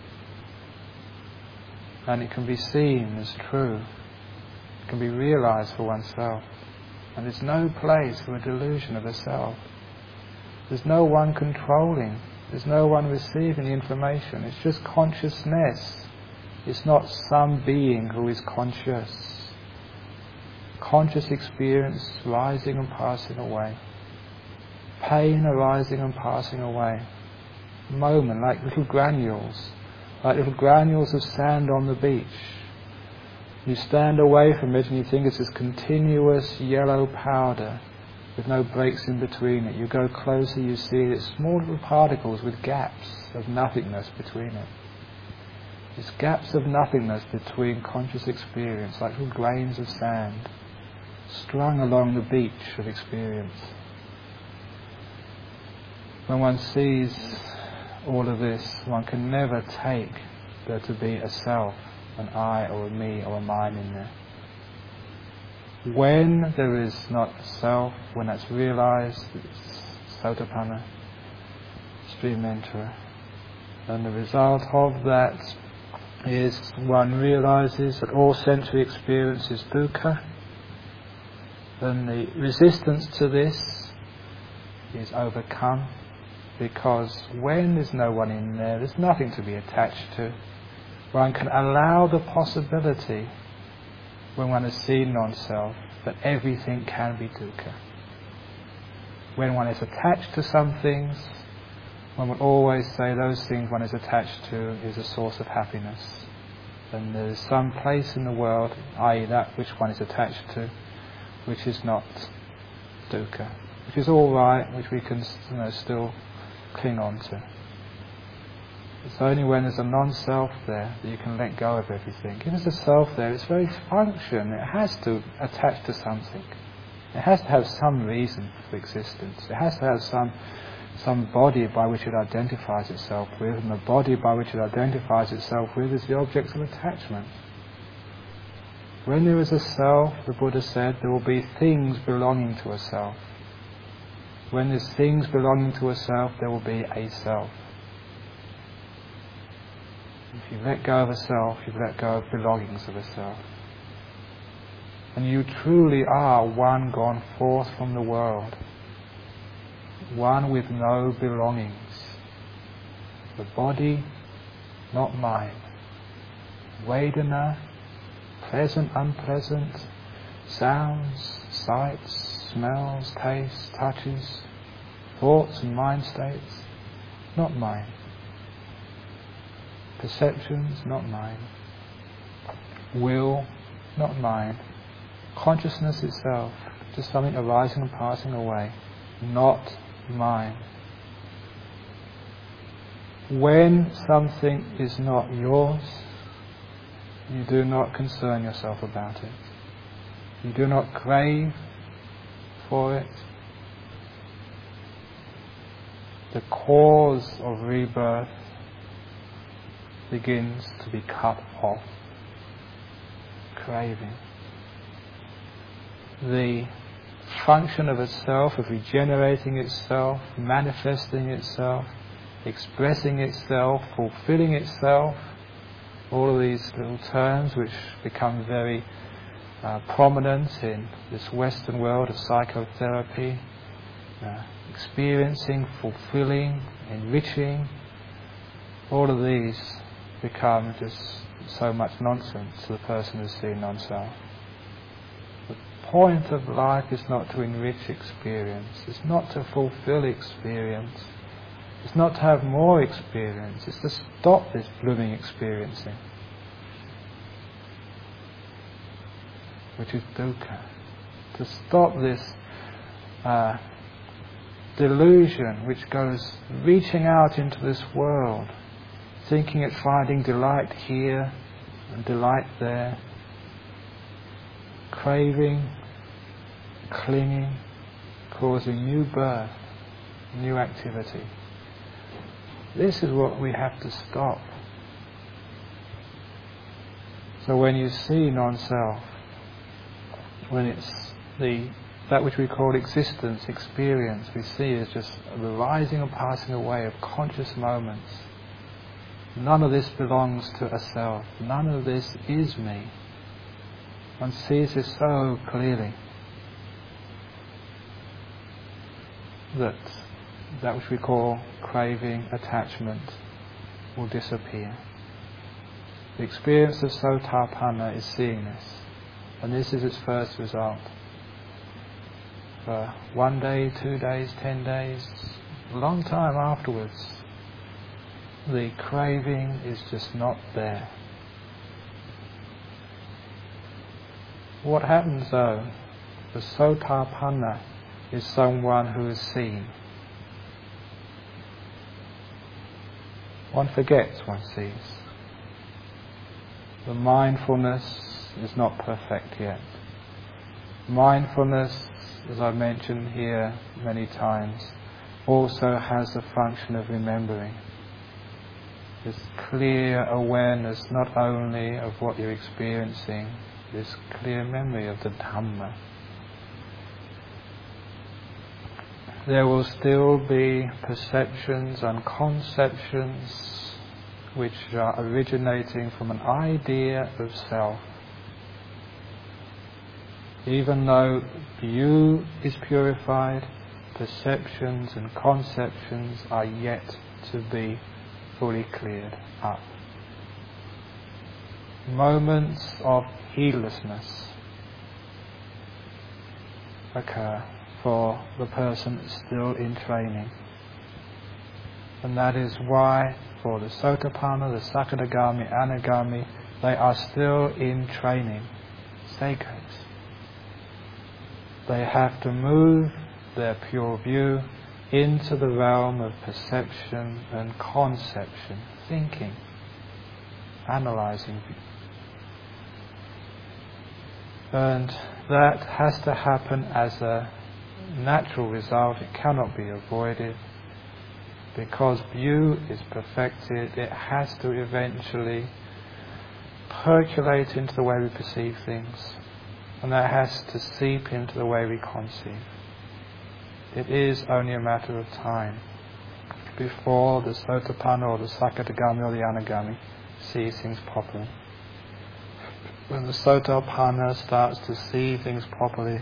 and it can be seen as true. It can be realized for oneself, and there's no place for a delusion of the self. There's no one controlling. There's no one receiving the information. It's just consciousness. It's not some being who is conscious. Conscious experience rising and passing away. Pain arising and passing away. Moment, like little granules of sand on the beach. You stand away from it and you think it's this continuous yellow powder with no breaks in between it. You go closer, you see it's small little particles with gaps of nothingness between it. It's gaps of nothingness between conscious experience, like little grains of sand, strung along the beach of experience. When one sees all of this, one can never take there to be a self, an I or a me or a mine in there. When there is not a self, when that's realized, it's Sotapanna, stream enterer. And the result of that is one realizes that all sensory experience is dukkha, and the resistance to this is overcome, because when there's no one in there, there's nothing to be attached to. One can allow the possibility, when one has seen non-self, that everything can be dukkha. When one is attached to some things, one will always say those things one is attached to is a source of happiness. And there is some place in the world, i.e. that which one is attached to, which is not dukkha, which is all right, which we can still cling on to. It's only when there's a non-self there that you can let go of everything. If there's a self there, its very function, it has to attach to something. It has to have some reason for existence. It has to have some body by which it identifies itself with, and the body by which it identifies itself with is the object of attachment. When there is a self, the Buddha said, there will be things belonging to a self. When there's things belonging to a self, there will be a self. If you let go of a self, you've let go of belongings of a self. And you truly are one gone forth from the world. One with no belongings. The body, not mine. Vedana, pleasant, unpleasant, sounds, sights, smells, tastes, touches, thoughts and mind states, not mine. Perceptions, not mine. Will, not mine. Consciousness itself, just something arising and passing away, not mine. When something is not yours, you do not concern yourself about it. You do not crave for it. The cause of rebirth begins to be cut off. Craving. The function of itself, of regenerating itself, manifesting itself, expressing itself, fulfilling itself, all of these little terms which become very prominent in this Western world of psychotherapy, experiencing, fulfilling, enriching, all of these become just so much nonsense to the person who's seen non-self. The point of life is not to enrich experience, it's not to fulfill experience, it's not to have more experience, it's to stop this blooming experiencing, which is dukkha. To stop this delusion which goes reaching out into this world, thinking it's finding delight here and delight there, craving, clinging, causing new birth, new activity. This is what we have to stop. So when you see non-self, when it's that which we call existence, experience, we see as just the rising and passing away of conscious moments. None of this belongs to a self. None of this is me. One sees this so clearly that which we call craving, attachment, will disappear. The experience of Sotapanna is seeing this, and this is its first result. For 1 day, 2 days, 10 days, a long time afterwards, the craving is just not there. What happens though? The Sotapanna is someone who is seen. One forgets one sees. The mindfulness is not perfect yet. Mindfulness, as I mentioned here many times, also has the function of remembering. This clear awareness not only of what you're experiencing, this clear memory of the Dhamma. There will still be perceptions and conceptions which are originating from an idea of self. Even though view is purified, perceptions and conceptions are yet to be fully cleared up. Moments of heedlessness occur for the person still in training. And that is why for the Sotapanna, the Sakadagami, Anagami, they are still in training, sekhas. They have to move their pure view into the realm of perception and conception, thinking, analysing. And that has to happen as a natural result. It cannot be avoided. Because view is perfected, it has to eventually percolate into the way we perceive things. And that has to seep into the way we conceive. It is only a matter of time before the Sotapanna or the Sakadagami or the Anagami sees things properly. When the Sotapanna starts to see things properly,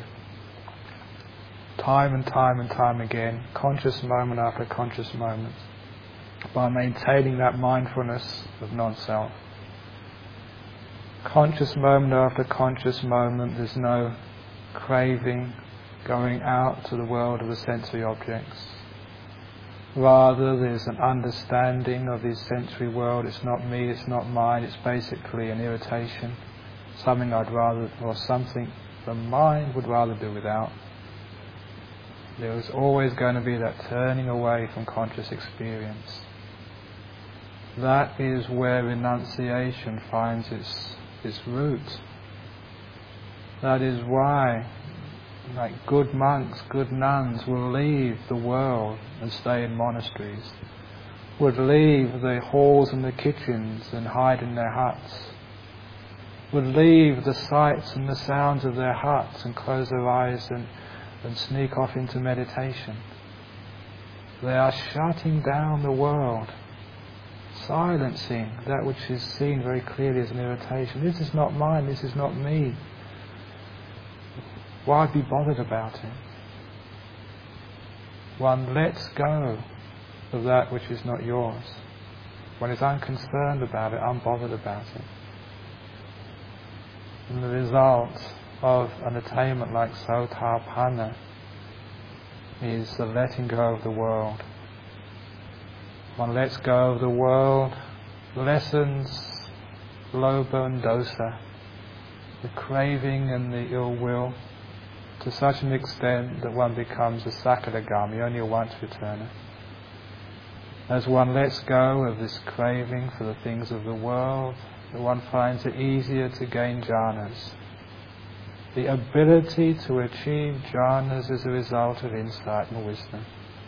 time and time and time again, conscious moment after conscious moment, by maintaining that mindfulness of non-self, Conscious moment after conscious moment, there's no craving going out to the world of the sensory objects. Rather, there's an understanding of this sensory world. It's not me, it's not mine, it's basically an irritation, something I'd rather, or something the mind would rather do without. There is always going to be that turning away from conscious experience. That is where renunciation finds its root. That is why, like good monks, good nuns will leave the world and stay in monasteries, would leave the halls and the kitchens and hide in their huts, would leave the sights and the sounds of their huts and close their eyes and sneak off into meditation. They are shutting down the world, silencing that which is seen very clearly as an irritation. This is not mine, this is not me. Why be bothered about it? One lets go of that which is not yours. One is unconcerned about it, unbothered about it. And the result of an attainment like Sotapanna is the letting go of the world. One lets go of the world, lessens lobha and dosa, the craving and the ill will, to such an extent that one becomes a sakadagami, only a once returner. As one lets go of this craving for the things of the world, that one finds it easier to gain jhanas. The ability to achieve jhanas is a result of insight and wisdom.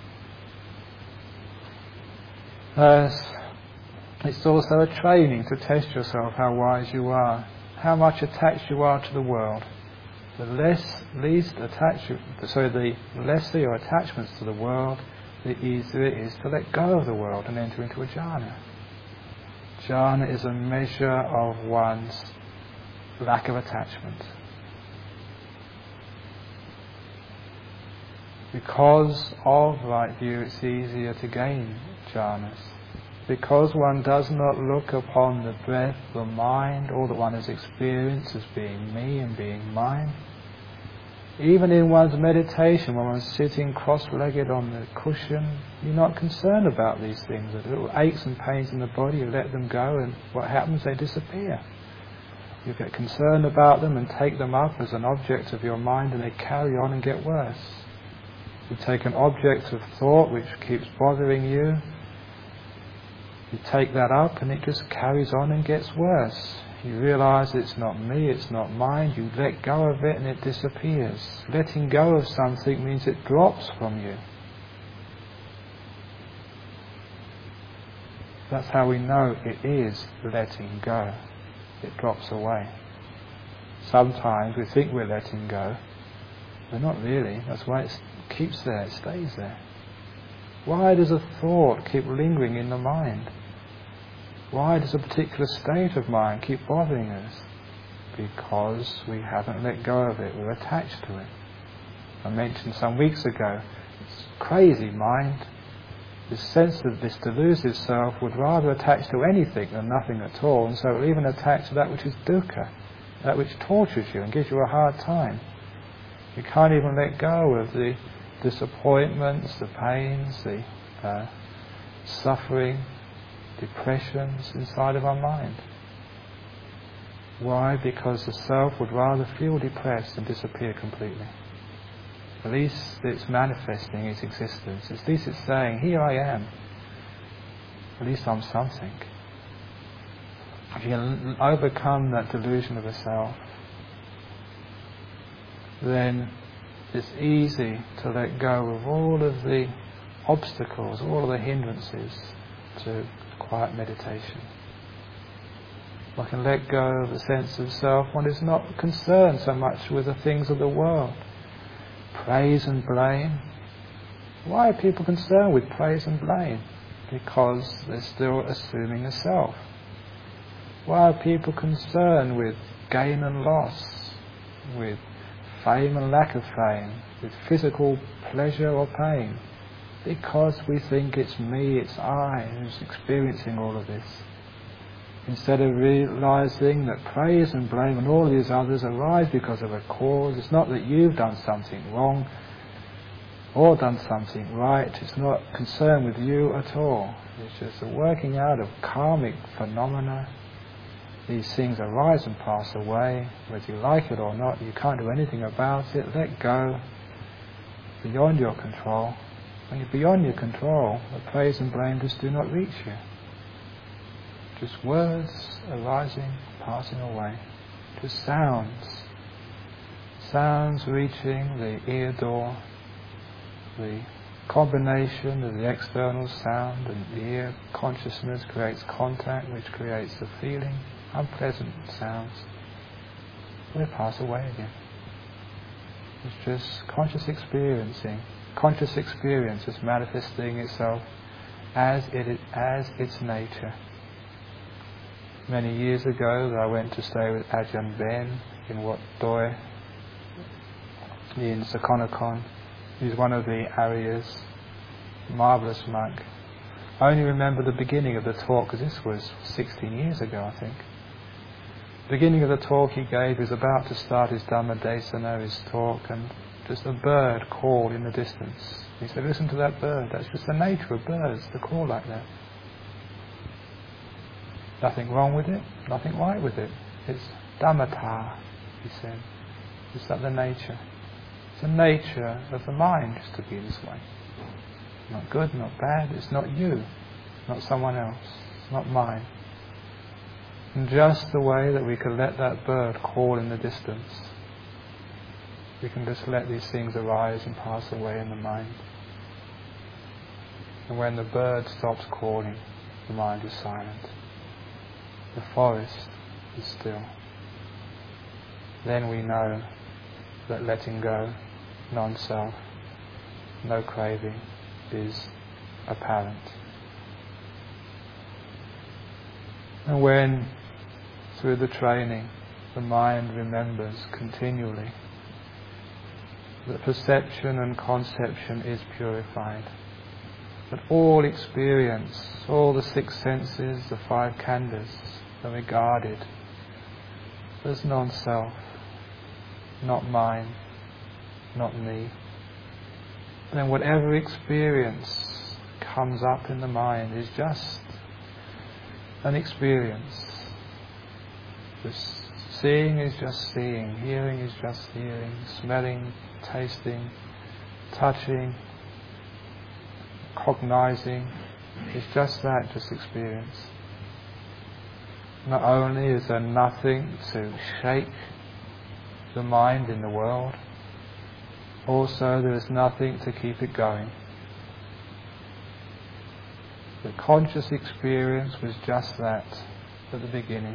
It's also a training to test yourself how wise you are, how much attached you are to the world. The lesser your attachments to the world, the easier it is to let go of the world and enter into a jhana. Jhana is a measure of one's lack of attachment. Because of right view, it's easier to gain jhanas. Because one does not look upon the breath, the mind, all that one has experienced as being me and being mine. Even in one's meditation, when one's sitting cross-legged on the cushion, you're not concerned about these things. The little aches and pains in the body, you let them go, and what happens? They disappear. You get concerned about them and take them up as an object of your mind, and they carry on and get worse. You take an object of thought which keeps bothering you, you take that up and it just carries on and gets worse. You realise it's not me, it's not mine, you let go of it and it disappears. Letting go of something means it drops from you. That's how we know it is letting go. It drops away. Sometimes we think we're letting go, but not really. That's why it keeps there, it stays there. Why does a thought keep lingering in the mind? Why does a particular state of mind keep bothering us? Because we haven't let go of it, we're attached to it. I mentioned some weeks ago, it's crazy mind. This sense of this delusive self would rather attach to anything than nothing at all, and so it will even attach to that which is dukkha, that which tortures you and gives you a hard time. You can't even let go of the disappointments, the pains, the suffering, depressions inside of our mind. Why? Because the self would rather feel depressed than disappear completely. At least it's manifesting its existence. At least it's saying, here I am. At least I'm something. If you can overcome that delusion of a self, then it's easy to let go of all of the obstacles, all of the hindrances to quiet meditation. One can let go of the sense of self. One is not concerned so much with the things of the world. Praise and blame. Why are people concerned with praise and blame? Because they're still assuming a self. Why are people concerned with gain and loss, with fame and lack of fame, with physical pleasure or pain? Because we think it's me, it's I who's experiencing all of this. Instead of realizing that praise and blame and all these others arise because of a cause, it's not that you've done something wrong or done something right, it's not concerned with you at all. It's just a working out of karmic phenomena. These things arise and pass away, whether you like it or not, you can't do anything about it, let go, beyond your control. When you're beyond your control, the praise and blame just do not reach you. Just words arising, passing away. Just sounds. Sounds reaching the ear door. The combination of the external sound and the ear consciousness creates contact, which creates the feeling. Unpleasant sounds. They pass away again. It's just conscious experiencing. Conscious experience is manifesting itself as its nature. Many years ago, I went to stay with Ajahn Ben in Wat Doi in Sakonnakhon. He's one of the Aryas, marvellous monk. I only remember the beginning of the talk, because this was 16 years ago, I think. The beginning of the talk he gave, he was about to start his Dhammadesana, his talk, and just a bird called in the distance. He said, listen to that bird, that's just the nature of birds, to call like that. Nothing wrong with it, nothing right with it. It's Dhammata, he said. It's like the nature. It's the nature of the mind just to be this way. Not good, not bad, it's not you, not someone else, it's not mine. And just the way that we can let that bird call in the distance, we can just let these things arise and pass away in the mind. And when the bird stops calling, the mind is silent. The forest is still. Then we know that letting go, non-self, no craving, is apparent. And when, through the training, the mind remembers continually that perception and conception is purified, that all experience, all the six senses, the five khandhas, are regarded as non-self, not mine, not me, then whatever experience comes up in the mind is just an experience. Just seeing is just seeing, hearing is just hearing, smelling, tasting, touching, cognizing, is just that, just experience. Not only is there nothing to shake the mind in the world, also there is nothing to keep it going. The conscious experience was just that at the beginning.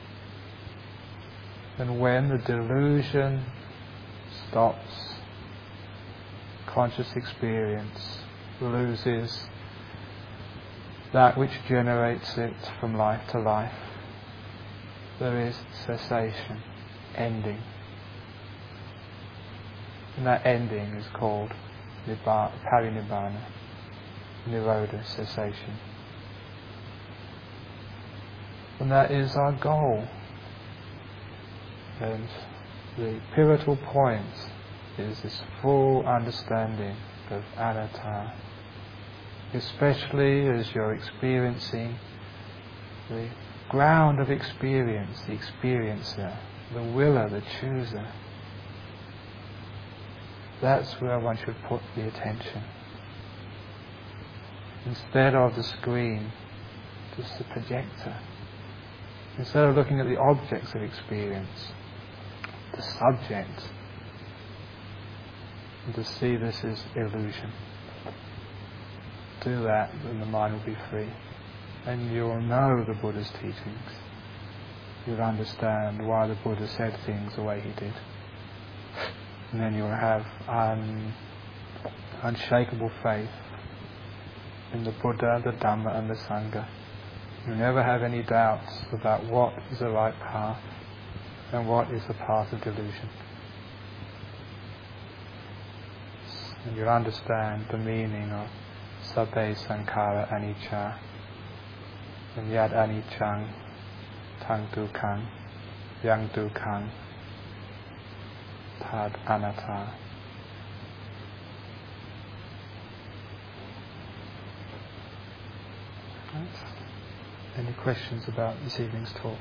And when the delusion stops, conscious experience loses that which generates it from life to life. There is cessation, ending. And that ending is called Parinibbana, Nirodha, cessation. And that is our goal. And the pivotal point is this full understanding of anatta, especially as you're experiencing the ground of experience, the experiencer, the willer, the chooser. That's where one should put the attention. Instead of the screen, just the projector. Instead of looking at the objects of experience, the subject, and to see this as illusion. Do that, and the mind will be free. And you'll know the Buddha's teachings. You'll understand why the Buddha said things the way he did. And then you'll have unshakable faith in the Buddha, the Dhamma and the Sangha. You'll never have any doubts about what is the right path and what is the path of delusion. And you'll understand the meaning of Sabbe Sankhara Anicca and Yad Aniccang tang dukkhaṃ, yang dukkhaṃ, tad anatta. Right. Any questions about this evening's talk?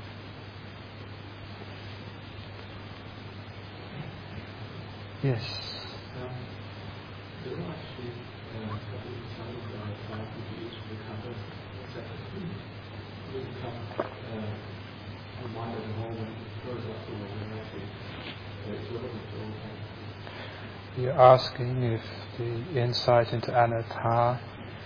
Yes. There are actually examples that are starting to use to become separate. We become one at the moment, close up to what actually it's relevant to all things. You're asking if the insight into anatta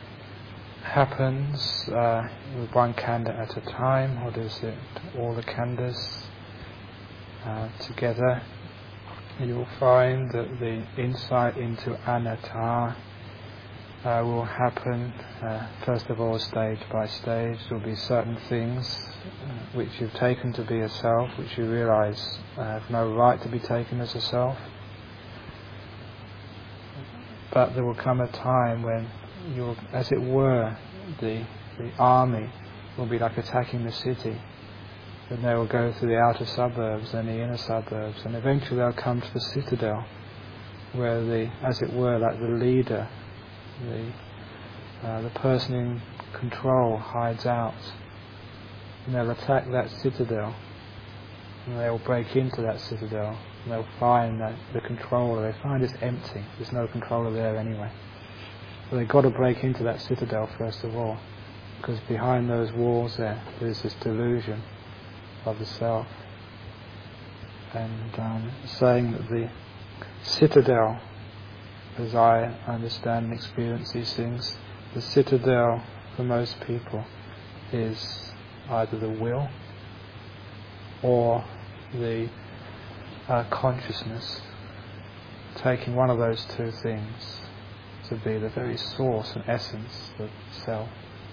happens with one khandha at a time, or does it all the khandhas together? You'll find that the insight into anatta will happen first of all stage by stage. There will be certain things which you've taken to be a self, which you realise have no right to be taken as a self. But there will come a time when you'll, as it were, the army will be like attacking the city. And they will go through the outer suburbs and the inner suburbs, and eventually they'll come to the citadel, where the, as it were, like the leader, the person in control hides out. And they'll attack that citadel, and they will break into that citadel, and they'll find that the controller, they find it's empty, there's no controller there anyway. But they've got to break into that citadel first of all, because behind those walls there's this delusion of the self. And saying that the citadel, as I understand and experience these things, the citadel for most people is either the will or the consciousness, taking one of those two things to be the very source and essence of self.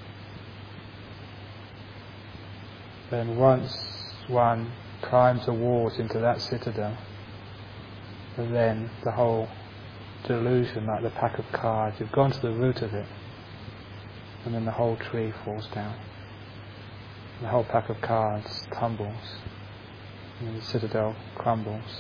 Then once one climbs the walls into that citadel, and then the whole delusion, like the pack of cards, you've gone to the root of it, and then the whole tree falls down. The whole pack of cards tumbles, and the citadel crumbles.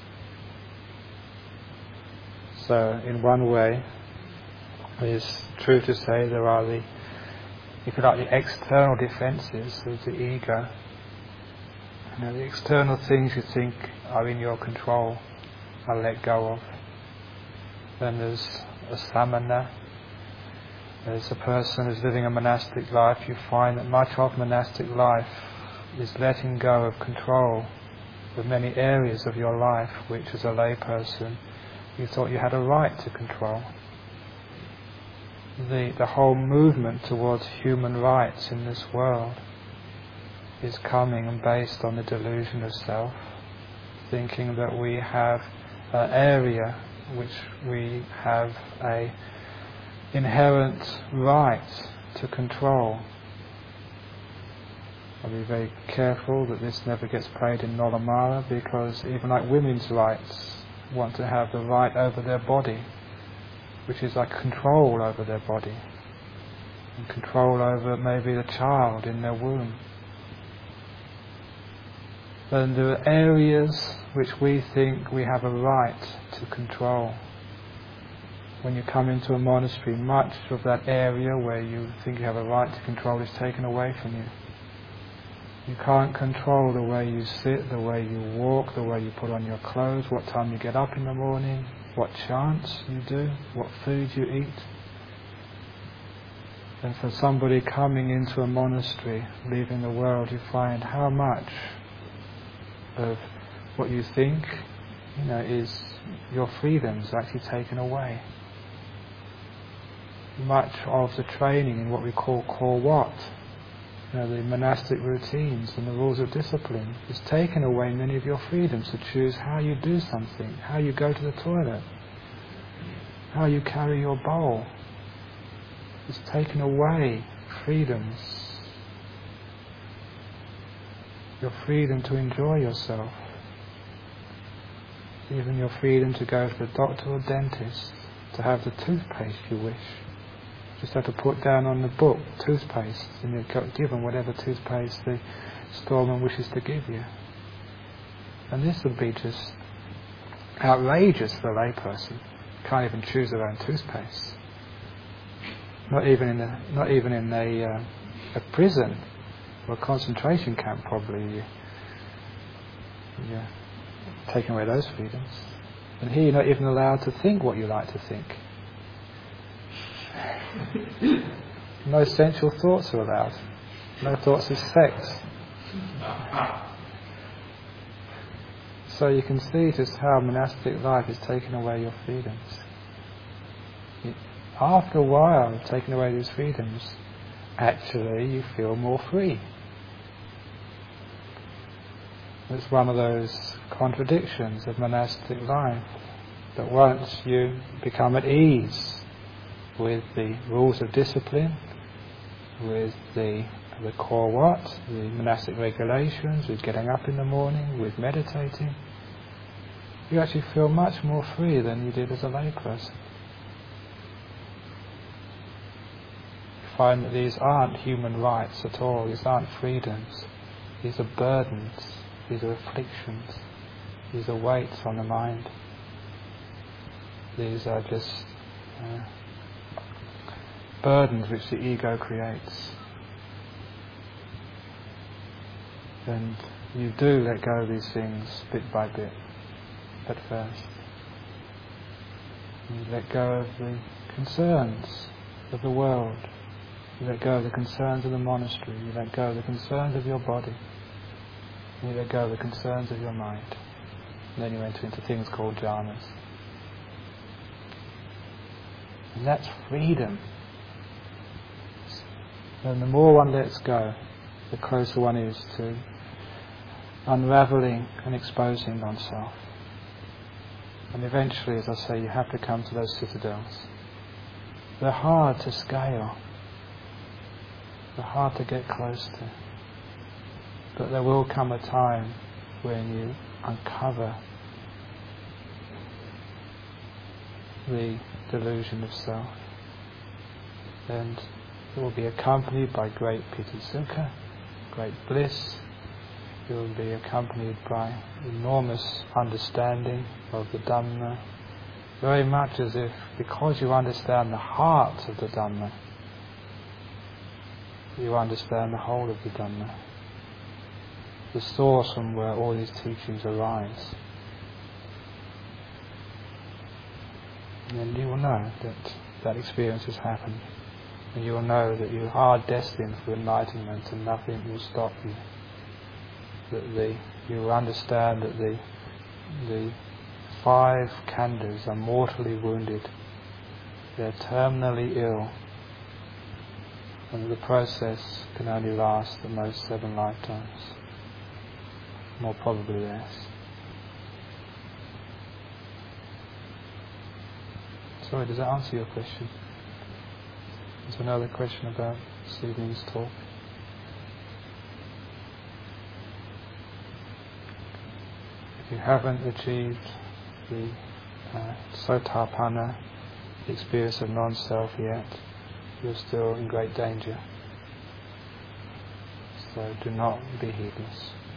So in one way, it's true to say there are the, if you like, the external defences of the ego. You know, the external things you think are in your control are let go of. Then there's a samana. As a person who's living a monastic life, you find that much of monastic life is letting go of control of many areas of your life which as a layperson you thought you had a right to control. The whole movement towards human rights in this world is coming and based on the delusion of self, thinking that we have an area which we have a inherent right to control. I'll be very careful that this never gets played in Nolamara, because even like women's rights want to have the right over their body, which is like control over their body, and control over maybe the child in their womb. And there are areas which we think we have a right to control. When you come into a monastery, much of that area where you think you have a right to control is taken away from you. You can't control the way you sit, the way you walk, the way you put on your clothes, what time you get up in the morning, what chants you do, what food you eat. And for somebody coming into a monastery, leaving the world, you find how much of what you think, is your freedoms actually taken away. Much of the training in what we call Korwat, the monastic routines and the rules of discipline, is taken away many of your freedoms to choose how you do something, how you go to the toilet, how you carry your bowl. It's taken away freedoms. Your freedom to enjoy yourself. Even your freedom to go to the doctor or dentist, to have the toothpaste you wish. Just have to put down on the book toothpaste, and you're given whatever toothpaste the storeman wishes to give you. And this would be just outrageous for a layperson. Can't even choose their own toothpaste. Not even in a prison or a concentration camp, probably. You're taking away those freedoms. And here you're not even allowed to think what you like to think. No sensual thoughts are allowed. No thoughts of sex. So you can see just how monastic life is taking away your freedoms. After a while of taking away these freedoms, actually you feel more free. It's one of those contradictions of monastic life, that once you become at ease with the rules of discipline, with the core the monastic regulations, with getting up in the morning, with meditating, you actually feel much more free than you did as a layperson. You find that these aren't human rights at all, these aren't freedoms, these are burdens, these are afflictions, these are weights on the mind. These are just burdens which the ego creates. And you do let go of these things bit by bit at first. You let go of the concerns of the world. You let go of the concerns of the monastery. You let go of the concerns of your body. You let go of the concerns of your mind. And then you enter into things called jhanas. And that's freedom. And the more one lets go, the closer one is to unravelling and exposing oneself. And eventually, as I say, you have to come to those citadels. They're hard to scale. They're hard to get close to. But there will come a time when you uncover the delusion of self. And it will be accompanied by great piti sukha, great bliss. It will be accompanied by enormous understanding of the Dhamma, very much as if, because you understand the heart of the Dhamma, you understand the whole of the Dhamma, the source from where all these teachings arise. And you will know that that experience has happened. And you will know that you are destined for enlightenment and nothing will stop you. That you will understand that the 5 khandhas are mortally wounded. They are terminally ill. And the process can only last at most 7 lifetimes. More probably less. Sorry, does that answer your question? Is there another question about this evening's talk? If you haven't achieved the Sotapanna, the experience of non-self yet, you're still in great danger. So do not be heedless.